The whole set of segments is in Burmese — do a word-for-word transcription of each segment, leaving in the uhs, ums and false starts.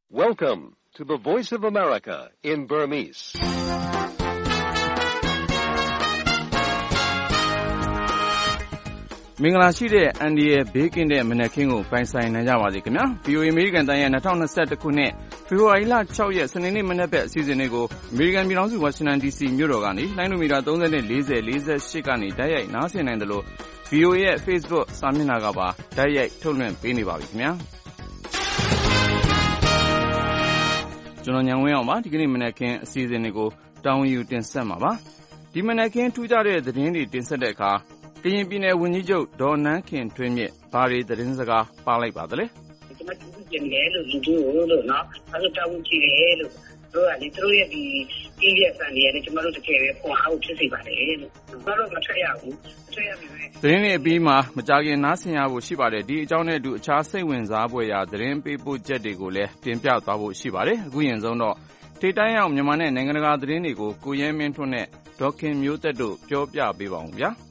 Welcome to the Voice of America in Burmese. ။မင်္ဂလာရှိတဲ့အန်ဒီရဲ့ဘေးကင်းတဲ့မနက်ခင်းကိုပိုင်ဆိုင်နိုင်ကြပါစေခင်ဗျာ။ဗီအိုအေ American တိုင်းရဲ့၂၀၂၁ခုနှစ်ဖေဖော်ဝါရီလ၆ရက်စနေနေ့မနက်ဘက်အစီအစဉ်လေးကို American ပြည်ထောင်စုဝါရှင်တန် ဒီစီ မြို့တော်ကနေလိုင်းနိုမီတာသုံး၀ ၄၀ ၄၈ကနေတိုက်ရိုက်နားဆင်နိုင်တယ်လို့ ဗီအိုအေရဲ့ Facebook စာမျက်နှာကပါတိုက်ရိုက်ထုတ်လွှင့်ပေးနေပါပြီခင်ဗျာ။ကျွန်တော်ညံဝင်းအောင်ပါဒီကနေ့မနက်ခင်းအစီအစဉ်လေးကိုတောင်းယူတင်ဆက်မှာပါ။ဒီမနက်ခင်းထူးခြားတဲ့သတင်းတွေတင်ဆက်တဲ့အခါကရင်ပြည်နယ်ဝန်ကြီးချုပ်ဒေါ်နန်းခင်ထွေးမြင့်ဘာတွေသတင်းစကားပါလိုက်ပါသလဲ။ကျွန်မတူကြည့်တယ်လို့လူတို့လို့နော်။အဲဒါတောင်းကြည့်တယ်လို့တို့ကလေတို့ရဲ့ဒီပြည်ရဲ့စံနေရတယ်ကျွန်တော်တို့တကယ်ပဲပေါ်အောင်ဖြစ်စေပါတယ်လို့။ဘာလို့မထွက်ရဘူး။ထွက်ရပြီပဲ။သတင်းတွေအပြီးမှာမကြခင်နားဆင်ရဖို့ရှိပါတယ်။ဒီအကြောင်းနဲ့အတူအခြားစိတ်ဝင်စားဖွယ်ရာသတင်းပေးပို့ချက်တွေကိုလည်းတင်ပြသွားဖို့ရှိပါတယ်။အခုရင်ဆုံးတော့ထိပ်တန်းရောက်မြန်မာနဲ့နိုင်ငံတကာသတင်းတွေကိုကိုရဲမင်းထွန်းနဲ့ဒေါက်ခင်မျိုးသက်တို့ပြောပြပေးပါဦးဗျာ။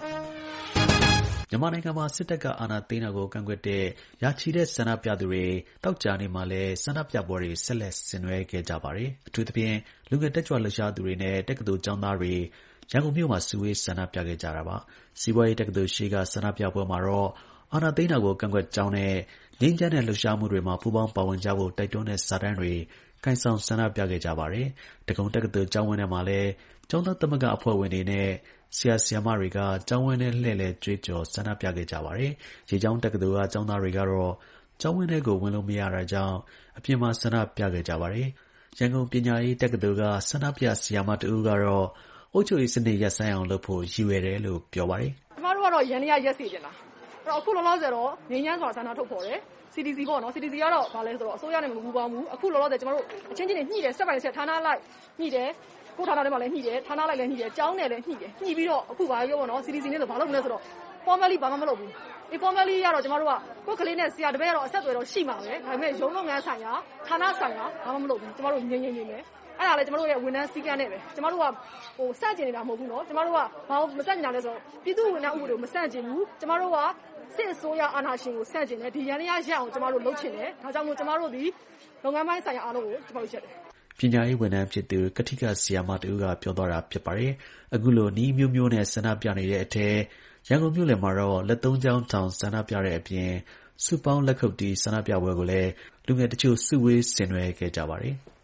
မြန်မာနိုင်ငံမှာစစ်တပ်ကအာဏာသိမ်းတာကိုကန့်ကွက်တဲ့ရာချီတဲ့ဆန္ဒပြသူတွေတောက်ကြနေမှာလဲဆန္ဒပြပွဲတွေဆက်လက်ဆင်နွှဲခဲ့ကြပါတယ်။အထူးသဖြင့်လူငယ်တက်ကြွလှုပ်ရှားသူတွေနဲ့တက္ကသိုလ်ကျောင်းသားတွေရန်ကုန်မြို့မှာစုဝေးဆန္ဒပြခဲ့ကြတာပါ။စီးပွားရေးတက္ကသိုလ်ရှိကဆန္ဒပြပွဲမှာတော့အာဏာသိမ်းတာကိုကန့်ကွက်ကြောင်းနဲ့ငြိမ်းချမ်းတဲ့လှုပ်ရှားမှုတွေမှာပူးပေါင်းပါဝင်ကြဖို့တိုက်တွန်းတဲ့စာတမ်းတွေကိုင်ဆောင်ဆန္ဒပြခဲ့ကြပါတယ်။တက္ကသိုလ်တက္ကသိုလ်ကျောင်းဝင်းထဲမှာလဲကျောင်းသားသမဂ္ဂအဖွဲ့ဝင်တွေနဲ့ဆရာဆရာမတွေကကျောင်းဝင်းထဲလှည့်လည်ကြွေးကြော်ဆန္ဒပြခဲ့ကြပါတယ်။ရေကျောင်းတက္ကသိုလ်ကကျောင်းသားတွေကတော့ကျောင်းဝင်းထဲကိုဝင်လို့မရတာကြောင့်အပြင်မှာဆန္ဒပြခဲ့ကြပါတယ်။ရန်ကုန်ပညာရေးတက္ကသိုလ်ကဆန္ဒပြဆရာမတဦးကတော့အုပ်ချုပ်ရေးစနစ်ရပ်ဆိုင်းအောင်လုပ်ဖို့ရည်ရွယ်တယ်လို့ပြောပါတယ်။ကျမတို့ကတော့ရန်ရရက်စီတင်တာ။အဲ့တော့အခုလောလောဆယ်တော့ငြိမ်းချမ်းစွာဆန္ဒထုတ်ဖော်တယ်။ စီ ဒီ စီ ပေါ့နော် စီ ဒီ စီ ကတော့ဗာလဲဆိုတော့အစိုးရနဲ့မပူးပေါင်းဘူး။အခုလောလောဆယ်ကျမတို့အချင်းချင်းတွေညှိတယ်စက်ပိုင်ဆက်ဌာနလိုက်ညှိတယ်ကိုဌာနထဲမှာလည်းညှိတယ်ဌာနလိုက်လည်းညှိတယ်ကျောင်းနယ်လည်းညှိတယ်ညှိပြီးတော့အခုဘာပြောပေါ့နော် စီ ဒီ စီ နဲ့ဆိုဘာလုပ်မလဲဆိုတော့ formally ဘာမှမလုပ်ဘူး informally ရတော့ကျမတို့ကကိုယ်ကလေးနဲ့ဆရာတပည့်ကတော့အဆက်အသွယ်တော့ရှိမှာပဲဒါပေမဲ့ရုံးလုပ်ငန်းဆိုင်ရာဌာနဆိုင်ရာဘာမှမလုပ်ဘူးကျမတို့ငြိမ်ငြိမ်နေမယ်အဲ့ဒါလည်းကျမတို့ရဲ့ဝန်ထမ်းစည်းကမ်းနဲ့ပဲကျမတို့ကဟိုစန့်ကျင်နေတာမဟုတ်ဘူးနော်ကျမတို့ကဘာမစန့်ကျင်တာလဲဆိုတော့ပြည်သူ့ဝန်ထမ်းဥပဒေကိုမစန့်ကျင်ဘူးကျမတို့ကစစ်အစိုးရအာဏာရှင်ကိုစန့်ကျင်တယ်ဒီရန်ရရအောင်ကျမတို့လုပ်ချင်တယ်ဒါကြောင့်မို့ကျမတို့ဒီလုပ်ငန်းပိုင်းဆိုင်ရာအားလုံးကိုကျမတို့ချက်တယ်ပညာရေးဝန်ထမ်းဖြစ်သူကတိကဆရာမတူကပြောသွားတာဖြစ်ပါတယ်။အခုလိုနီးမျိုးမျိုးနဲ့ဆန္ဒပြနေတဲ့အထက်ရန်ကုန်မြို့လယ်မှာတော့လက်သုံးချောင်းထောင်ဆန္ဒပြတဲ့အပြင်စုပေါင်းလက်ခုပ်တီးဆန္ဒပြပွဲကိုလည်းလူငယ်တချို့စုဝေးဆင်နွှဲခဲ့ကြပါတယ်။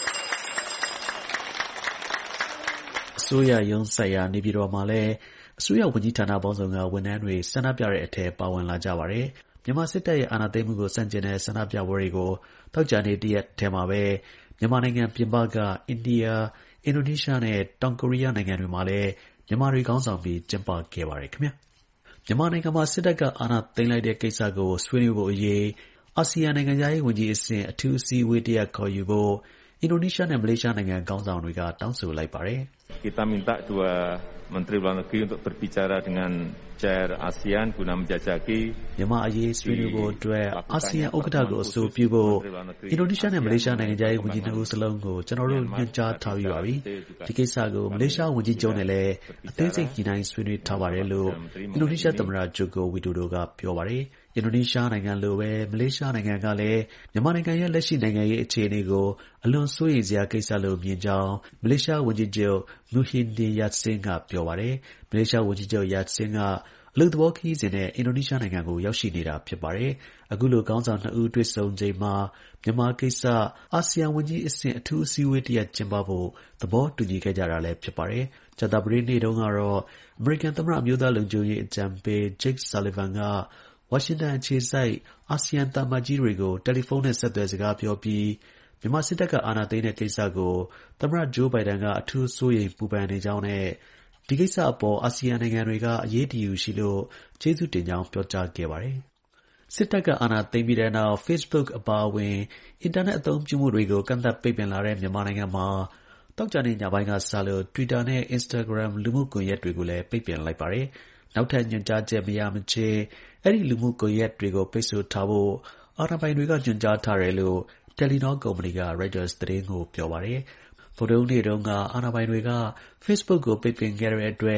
အစိုးရရုံးဆိုင်ရာနေပြည်တော်မှာလည်းအစိုးရဝန်ကြီးဌာနပေါင်းစုံကဝန်ထမ်းတွေဆန္ဒပြတဲ့အထက်ပါဝင်လာကြပါတယ်။မြန်မာစစ်တပ်ရဲ့အာဏာသိမ်းမှုကိုဆန့်ကျင်တဲ့ဆန္ဒပြပွဲတွေကိုတောက်ကြနေတရက်ထဲမှာပဲမြန်မာနိုင်ငံပြင်ပကအိန္ဒိယ၊အင်ဒိုနီးရှားနဲ့တောင်ကိုရီးယားနိုင်ငံတွေမှာလည်းမြန်မာတွေခေါင်းဆောင်ပြီးကျင်းပခဲ့ပါတယ်ခင်ဗျာမြန်မာနိုင်ငံမှာစစ်တပ်ကအာဏာသိမ်းလိုက်တဲ့ကိစ္စကိုဆွေးနွေးဖို့အရေးအာဆီယံနိုင်ငံသားရေးဝန်ကြီးအဆင့်အထူးအစည်းအဝေးတရက်ခေါ်ယူဖို့အင်ဒိုနီးရှားနဲ့မလေးရှားနိုင်ငံခေါင်းဆောင်တွေကတောင်းဆိုလိုက်ပါတယ် Kita minta dua Menteri Luar Negeri untuk berbicara dengan Chair ASEAN guna menjajaki မြန်မာအရေးဆွေးနွေးဖို့အတွက်အာဆီယံဥက္ကဋ္ဌကိုအဆိုပြုဖို့အင်ဒိုနီးရှားနဲ့မလေးရှားနိုင်ငံသားရေးဝန်ကြီးနှစ်ဦးစလုံးကိုကျွန်တော်တို့ညွှန်ကြားထားပြီးပါပြီဒီကိစ္စကိုမလေးရှားဝန်ကြီးချုပ်နဲ့လည်းအသေးစိတ်ညှိနှိုင်းဆွေးနွေးထားပါတယ်လို့အင်ဒိုနီးရှားသမ္မတဂျိုကိုဝီဒိုဒိုကပြောပါတယ်အင်ဒိုနီးရှားနိုင်ငံလိုပဲမလေးရှားနိုင်ငံကလည်းမြန်မာနိုင်ငံရဲ့လက်ရှိနိုင်ငံရေးအခြေအနေကိုအလွန်စိုးရိမ်စရာကိစ္စလို့မြင်ကြောင်းမလေးရှားဝန်ကြီးချုပ်မူဟင်ဒီယတ်ဆင်းကပြောပါတယ်မလေးရှားဝန်ကြီးချုပ်ယတ်ဆင်းကအလုပ်သဘောခရီးစဉ်နဲ့အင်ဒိုနီးရှားနိုင်ငံကိုရောက်ရှိနေတာဖြစ်ပါတယ်အခုလိုခေါင်းဆောင်နှစ်ဦးတွေ့ဆုံချိန်မှာမြန်မာကိစ္စအာဆီယံဝန်ကြီးအဆင့်အထူးအစည်းအဝေးတရက်ကျင်းပဖို့သဘောတူညီခဲ့ကြတာလည်းဖြစ်ပါတယ်ကြာသပတေးနေ့တုန်းကတော့အမေရိကန်သမ္မတအမျိုးသားလုံခြုံရေးအကြံပေးဂျိတ်ဆာလီဗန်ကဝါရှင်တန်အခြေစိုက်အာဆီယံသံအမတ်ကြီးတွေကိုတယ်လီဖုန်းနဲ့ဆက်သွယ်စကားပြောပြီးမြန်မာစစ်တပ်ကအာဏာသိမ်းတဲ့ကိစ္စကိုသမ္မတဂျိုးဘိုင်ဒန်ကအထူးစိုးရိမ်ပူပန်နေကြောင်းနဲ့ဒီကိစ္စအပေါ်အာဆီယံနိုင်ငံတွေကအရေးတယူရှိလို့ကျေးဇူးတင်ကြောင်းပြောကြားခဲ့ပါတယ်။စစ်တပ်ကအာဏာသိမ်းပြီးတဲ့နောက် Facebook အပါအဝင်အင်တာနက်အသုံးပြုမှုတွေကိုကန့်သတ်ပိတ်ပင်လာတဲ့မြန်မာနိုင်ငံမှာတောက်ကြနေညပိုင်းကစလို့ Twitter နဲ့ Instagram လူမှုကွန်ရက်တွေကိုလည်းပိတ်ပင်လိုက်ပါတယ်။နောက်ထပ်ညွှန်ကြားချက်မရမချင်းအဲ့ဒီလူမှုကွန်ရက်တွေကိုပိတ်ဆို့ထားဖို့အာဏာပိုင်တွေကညွှန်ကြားထားတယ်လို့ Telenor ကုမ္ပဏီက Reuters သတင်းကိုပြောပါတယ်။ဗုဒ္ဓဟူးနေ့တုန်းကအာဏာပိုင်တွေက Facebook ကိုပိတ်ပင်ခဲ့တဲ့အတွက်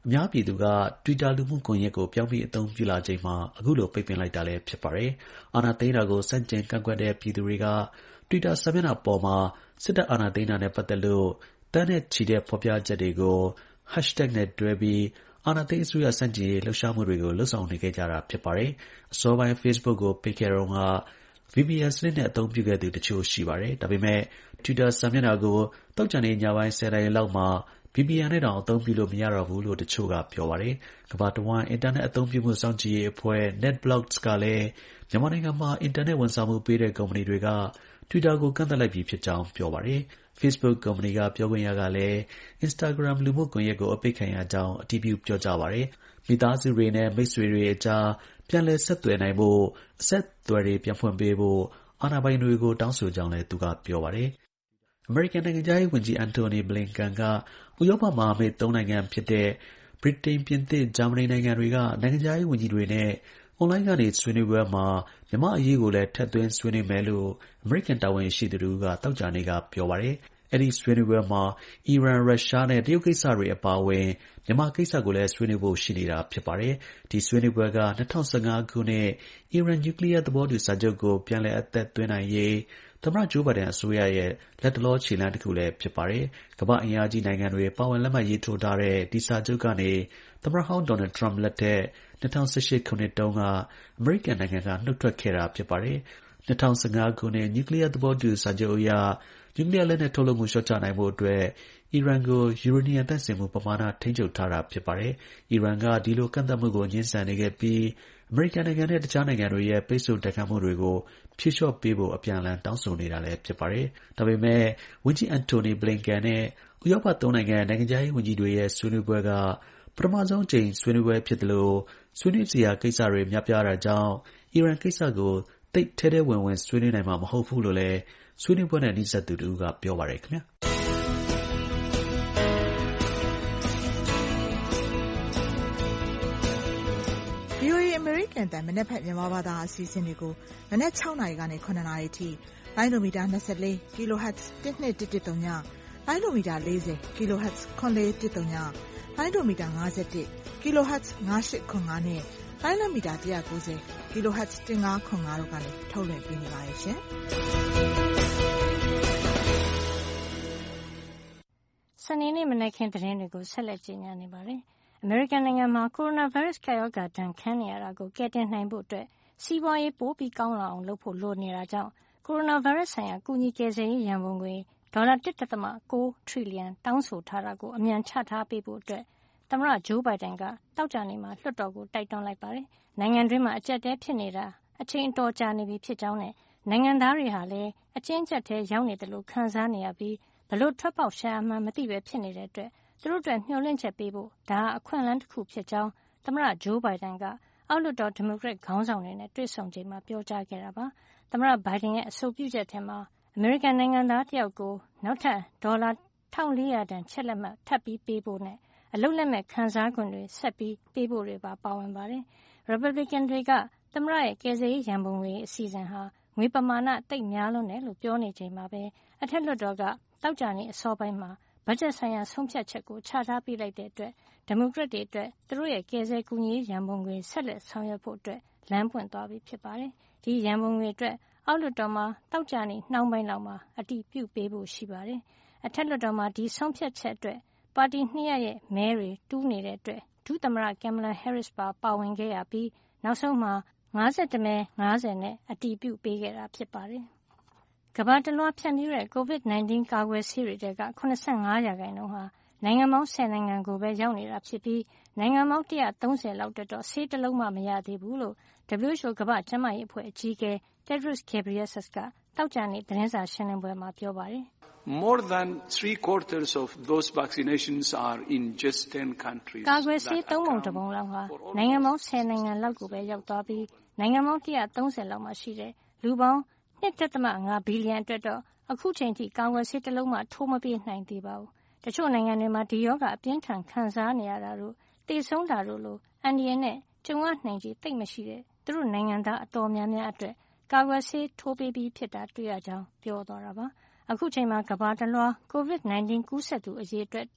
အများပြည်သူက Twitter လူမှုကွန်ရက်ကိုပြောင်းပြီးအသုံးပြုလာချိန်မှာအခုလိုပိတ်ပင်လိုက်တာလည်းဖြစ်ပါတယ်။အာဏာသိမ်းတာကိုစန့်ကျင်ကန့်ကွက်တဲ့ပြည်သူတွေက Twitter စာမျက်နှာပေါ်မှာစစ်တပ်အာဏာသိမ်းတာနဲ့ပတ်သက်လို့တန်းနဲ့ချီတဲ့ဖော်ပြချက်တွေကို hashtag နဲ့တွဲပြီးအာဏာသိမ်းအစိုးရစန့်ကျင်ရေးလှုပ်ရှားမှုတွေကိုလှုပ်ဆောင်နေခဲ့ကြတာဖြစ်ပါတယ်။အစောပိုင်း Facebook ကိုပိတ်ခဲ့တော့က ဗီ ပီ အန် စနစ်နဲ့အသုံးပြုခဲ့သူတချို့ရှိပါတယ်။ဒါပေမဲ့ Twitter စာမျက်နှာကိုသောကြာနေ့ညပိုင်းဆယ်နာရီလောက်မှာ ဗီ ပီ အန် နဲ့တောင်အသုံးပြုလို့မရတော့ဘူးလို့တချို့ကပြောပါတယ်။ကမ္ဘာတဝန်းအင်တာနက်အသုံးပြုမှုစောင့်ကြည့်ရေးအဖွဲ့ NetBlocks ကလည်းမြန်မာနိုင်ငံမှာအင်တာနက်ဝန်ဆောင်မှုပေးတဲ့ကုမ္ပဏီတွေက Twitter ကိုကန့်သတ်လိုက်ပြီဖြစ်ကြောင်းပြောပါတယ်။ Facebook ကုမ္ပဏီကပြောခွင့်ရကလည်း Instagram လူမှုကွန်ရက်ကိုအပိတ်ခံရကြောင်းအတည်ပြုပြောကြားပါတယ်။မိသားစုတွေနဲ့မိတ်ဆွေတွေအကြားပြန်လည်ဆက်သွယ်နိုင်ဖို့အဆက်အသွယ်တွေပြန်ဖွင့်ပေးဖို့အာဏာပိုင်တွေကိုတောင်းဆိုကြောင်းလည်းသူကပြောပါတယ်။အမေရိကန်နိုင်ငံခြားရေးဝန်ကြီး Antony Blinken ကဥရောပမဟာမိတ်သုံးနိုင်ငံဖြစ်တဲ့ဗြိတိန်၊ပြင်သစ်၊ဂျာမနီနိုင်ငံတွေကနိုင်ငံခြားရေးဝန်ကြီးတွေနဲ့အွန်လိုင်းကနေဆွေးနွေးပွဲမှာမြန်မာ့အရေးကိုလည်းထည့်သွင်းဆွေးနွေးမယ်လို့အမေရိကန်တာဝန်ရှိသူတစ်ဦးကသောကြာနေ့ကပြောပါတယ်။အဲဒီဆွေးနွေးပွဲမှာအီရန်၊ရုရှားနဲ့တရုတ်ကိစ္စတွေအပါအဝင်မြန်မာကိစ္စကိုလည်းဆွေးနွေးဖို့ရှိနေတာဖြစ်ပါတယ်။ဒီဆွေးနွေးပွဲက၂၀၁၅ခုနှစ်အီရန်နျူကလီးယားသဘောတူစာချုပ်ကိုပြန်လည်အသက်သွင်းနိုင်ရေးသမ္မတဂျိုးဘိုင်ဒန်အစိုးရရဲ့လတ်တလောခြေလှမ်းတစ်ခုလည်းဖြစ်ပါတယ်။ကမ္ဘာ့အင်အားကြီးနိုင်ငံတွေပါဝင်လက်မှတ်ရေးထိုးထားတဲ့ဒီစာချုပ်ကနေသမ္မတဟောင်းဒေါ်နယ်ထရမ့်လက်ထက်၂၀၁၈ခုနှစ်တုန်းကအမေရိကန်နိုင်ငံကနှုတ်ထွက်ခဲ့တာဖြစ်ပါတယ်။၂၀၁၅ခုနှစ်နျူကလီးယားသဘောတူစာချုပ်အရနျူကလီးယားလက်နက်ထုတ်လုပ်မှုလျှော့ချနိုင်ဖို့အတွက်အီရန်ကိုယူရေနီယံသန့်စင်မှုပမာဏထိန်းချုပ်ထားတာဖြစ်ပါတယ်။အီရန်ကဒီလိုကန့်သတ်မှုကိုငြင်းဆန်နေခဲ့ပြီးအမေရိကန်နိုင်ငံနဲ့တခြားနိုင်ငံတွေရဲ့ပိတ်ဆို့တိုက်ခိုက်မှုတွေကိုဖြေလျှော့ပေးဖို့အပြန်အလှန်တောင်းဆိုနေတာလည်းဖြစ်ပါတယ်။ဒါပေမဲ့ဝန်ကြီး Antony Blinken နဲ့ဥရောပသုံးနိုင်ငံနိုင်ငံခြားရေးဝန်ကြီးတွေရဲ့ဆွေးနွေးပွဲကပထမဆုံးအကြိမ်ဆွေးနွေးပွဲဖြစ်သလိုဆွေးနွေးစရာကိစ္စတွေများပြားတာကြောင့်အီရန်ကိစ္စကိုသိပ်ထဲထဲဝင်ဝင်ဆွေးနွေးနိုင်မှာမဟုတ်ဘူးလို့လည်းဆွေးနွေးပွဲနဲ့နှိစက်သူတစ်ဦးကပြောပါတယ်ခင်ဗျာ။ VOA အမေရိကန်တန်မနက်ဖြန်မြန်မာဘာသာအစီအစဉ်တွေကိုမနက်၆နာရီကနေ၇နာရီထိလိုင်းဒိုမီတာ၂၄ kHz တစ်နှစ်တစ်တစ်သုံးညလိုင်းဒိုမီတာ၄၀ kHz ခွန်လေးတစ်သုံးညလိုင်းဒိုမီတာ၅၁ kHz ၅၈ခွန်၅နဲ့လိုင်းဒိုမီတာ၁၉၀ kHz ၁၅ခွန်၅တို့ကနေထုတ်လွှင့်ပေးနေပါတယ်ရှင်စနေနေ့မနက်ခင်းသတင်းတွေကိုဆက်လက်ကြေညာနေပါတယ်။အမေရိကန်နိုင်ငံမှာကိုရိုနာဗိုင်းရပ်စ်ကပ်ရောဂါဒဏ်ခံနေရတာကိုကယ်တင်နိုင်ဖို့အတွက်စီးပွားရေးပိုပြီးကောင်းလာအောင်လုပ်ဖို့လိုနေတာကြောင့်ကိုရိုနာဗိုင်းရပ်စ်ဆိုင်ရာကူညီကယ်ဆယ်ရေးရန်ပုံငွေဒေါ်လာတစ်ဒသမ၉ထရီလီယံတောင်းဆိုထားတာကိုအမြန်ချထားပေးဖို့အတွက်သမ္မတဂျိုးဘိုင်ဒန်ကသောကြာနေ့မှာလွှတ်တော်ကိုတိုက်တွန်းလိုက်ပါတယ်။နိုင်ငံတွင်းမှာအကျပ်တဲဖြစ်နေတာအချိန်အတော်ကြာနေပြီဖြစ်ကြောင်းနဲ့နိုင်ငံသားတွေဟာလည်းအကျဉ်းကျပ်ထဲရောက်နေတယ်လို့ခံစားနေရပြီးဘလို့ထွက်ပေါက်ရှာမှန်းမသိပဲဖြစ်နေတဲ့အတွက်သူတို့အတွက်မျှော်လင့်ချက်ပေးဖို့ဒါဟာအခွင့်အလမ်းတစ်ခုဖြစ်ကြောင်းသမ္မတဂျိုးဘိုင်ဒန်ကအောက်လွှတ်တော်ဒီမိုကရက်ခေါင်းဆောင်တွေနဲ့တွေ့ဆုံချိန်မှာပြောကြားခဲ့တာပါ။သမ္မတဘိုင်ဒန်ရဲ့အဆိုပြုချက်ထဲမှာအမေရိကန်နိုင်ငံသားတယောက်ကိုနောက်ထပ်ဒေါ်လာ၁၄၀၀တန်ချက်လက်မှတ်ထပ်ပြီးပေးဖို့နဲ့အလုပ်လက်မဲ့ခံစားခွင့်တွေဆက်ပြီးပေးဖို့တွေပါပါဝင်ပါတယ်။ Republican တွေကသမ္မတရဲ့ကယ်ဆယ်ရေးရန်ပုံငွေအစီအစဉ်ဟာငွေပမာဏသိပ်များလွန်းတယ်လို့ပြောနေချိန်မှာပဲအထက်လွှတ်တော်ကသောကြာနေ့အစောပိုင်းမှာဘတ်ဂျက်ဆိုင်ရာဆုံးဖြတ်ချက်ကိုချထားပေးလိုက်တဲ့အတွက်ဒီမိုကရက်တွေအတွက်သူတို့ရဲ့ကယ်ဆယ်ကူညီရေးရန်ပုံငွေဆက်လက်ဆောင်ရွက်ဖို့အတွက်လမ်းပွင့်သွားပြီဖြစ်ပါတယ်။ဒီရန်ပုံငွေအတွက်အောက်လွှတ်တော်မှာသောကြာနေ့နှောင်းပိုင်းလောက်မှာအတည်ပြုပေးဖို့ရှိပါတယ်။အထက်လွှတ်တော်မှာဒီဆုံးဖြတ်ချက်အတွက်ပါတီနှစ်ရပ်ရဲ့မဲတွေတူးနေတဲ့အတွက်ဒုသမ္မတကင်မလာဟဲရစ်ပါပါဝင်ခဲ့ရပြီးနောက်ဆုံးမှာ၅၁မဲ၅၀နဲ့အတည်ပြုပေးခဲ့တာဖြစ်ပါတယ်။ကမ္ဘာတလွှားဖြန့်ဖြူးတဲ့ ကိုဗစ်၁၉ ကာကွယ်ဆေးတွေထဲက၇၅ရာခိုင်နှုန်းဟာနိုင်ငံပေါင်း၁၀နိုင်ငံကိုပဲရောက်နေတာဖြစ်ပြီးနိုင်ငံပေါင်း၁၃၀လောက်အတွက်တော့ဆေးတစ်လုံးမှမရသေးဘူးလို့ ဒဗလ်ယူအို ကမ္ဘာ့ကျန်းမာရေးအဖွဲ့အကြီးအကဲ Tedros Ghebreyesus ကသောကြာနေ့သတင်းစာရှင်းလင်းပွဲမှာပြောပါတယ်။ More than three quarters of those vaccinations are in just ten countries. ကာကွယ်ဆေးသုံးပုံတစ်ပုံလောက်ဟာနိုင်ငံပေါင်း၁၀နိုင်ငံလောက်ကိုပဲရောက်သွားပြီးနိုင်ငံပေါင်း၁၃၀လောက်မှာရှိတဲ့လူပေါင်း၂ဒသမ၅ဘီလီယံအတွက်တော့အခုချိန်ထိကာကွယ်ဆေးတစ်လုံးမှထိုးမပေးနိုင်သေးပါဘူး။တချို့နိုင်ငံတွေမှာဒီရောဂါအပြင်းထန်ခံစားနေရတာတို့သေဆုံးတာတို့လိုအန္တရာယ်နဲ့ကြုံရနိုင်ခြေသိပ်မရှိတဲ့သူတို့နိုင်ငံသားအတော်များများအတွက်ကာကွယ်ဆေးထိုးပေးပြီးဖြစ်တာတွေ့ရကြောင်းပြောသွားတာပါ။အခုချိန်မှာကမ္ဘာတလွှားကိုဗစ်၁၉ကူးစက်သူအရေအတွက်ထက်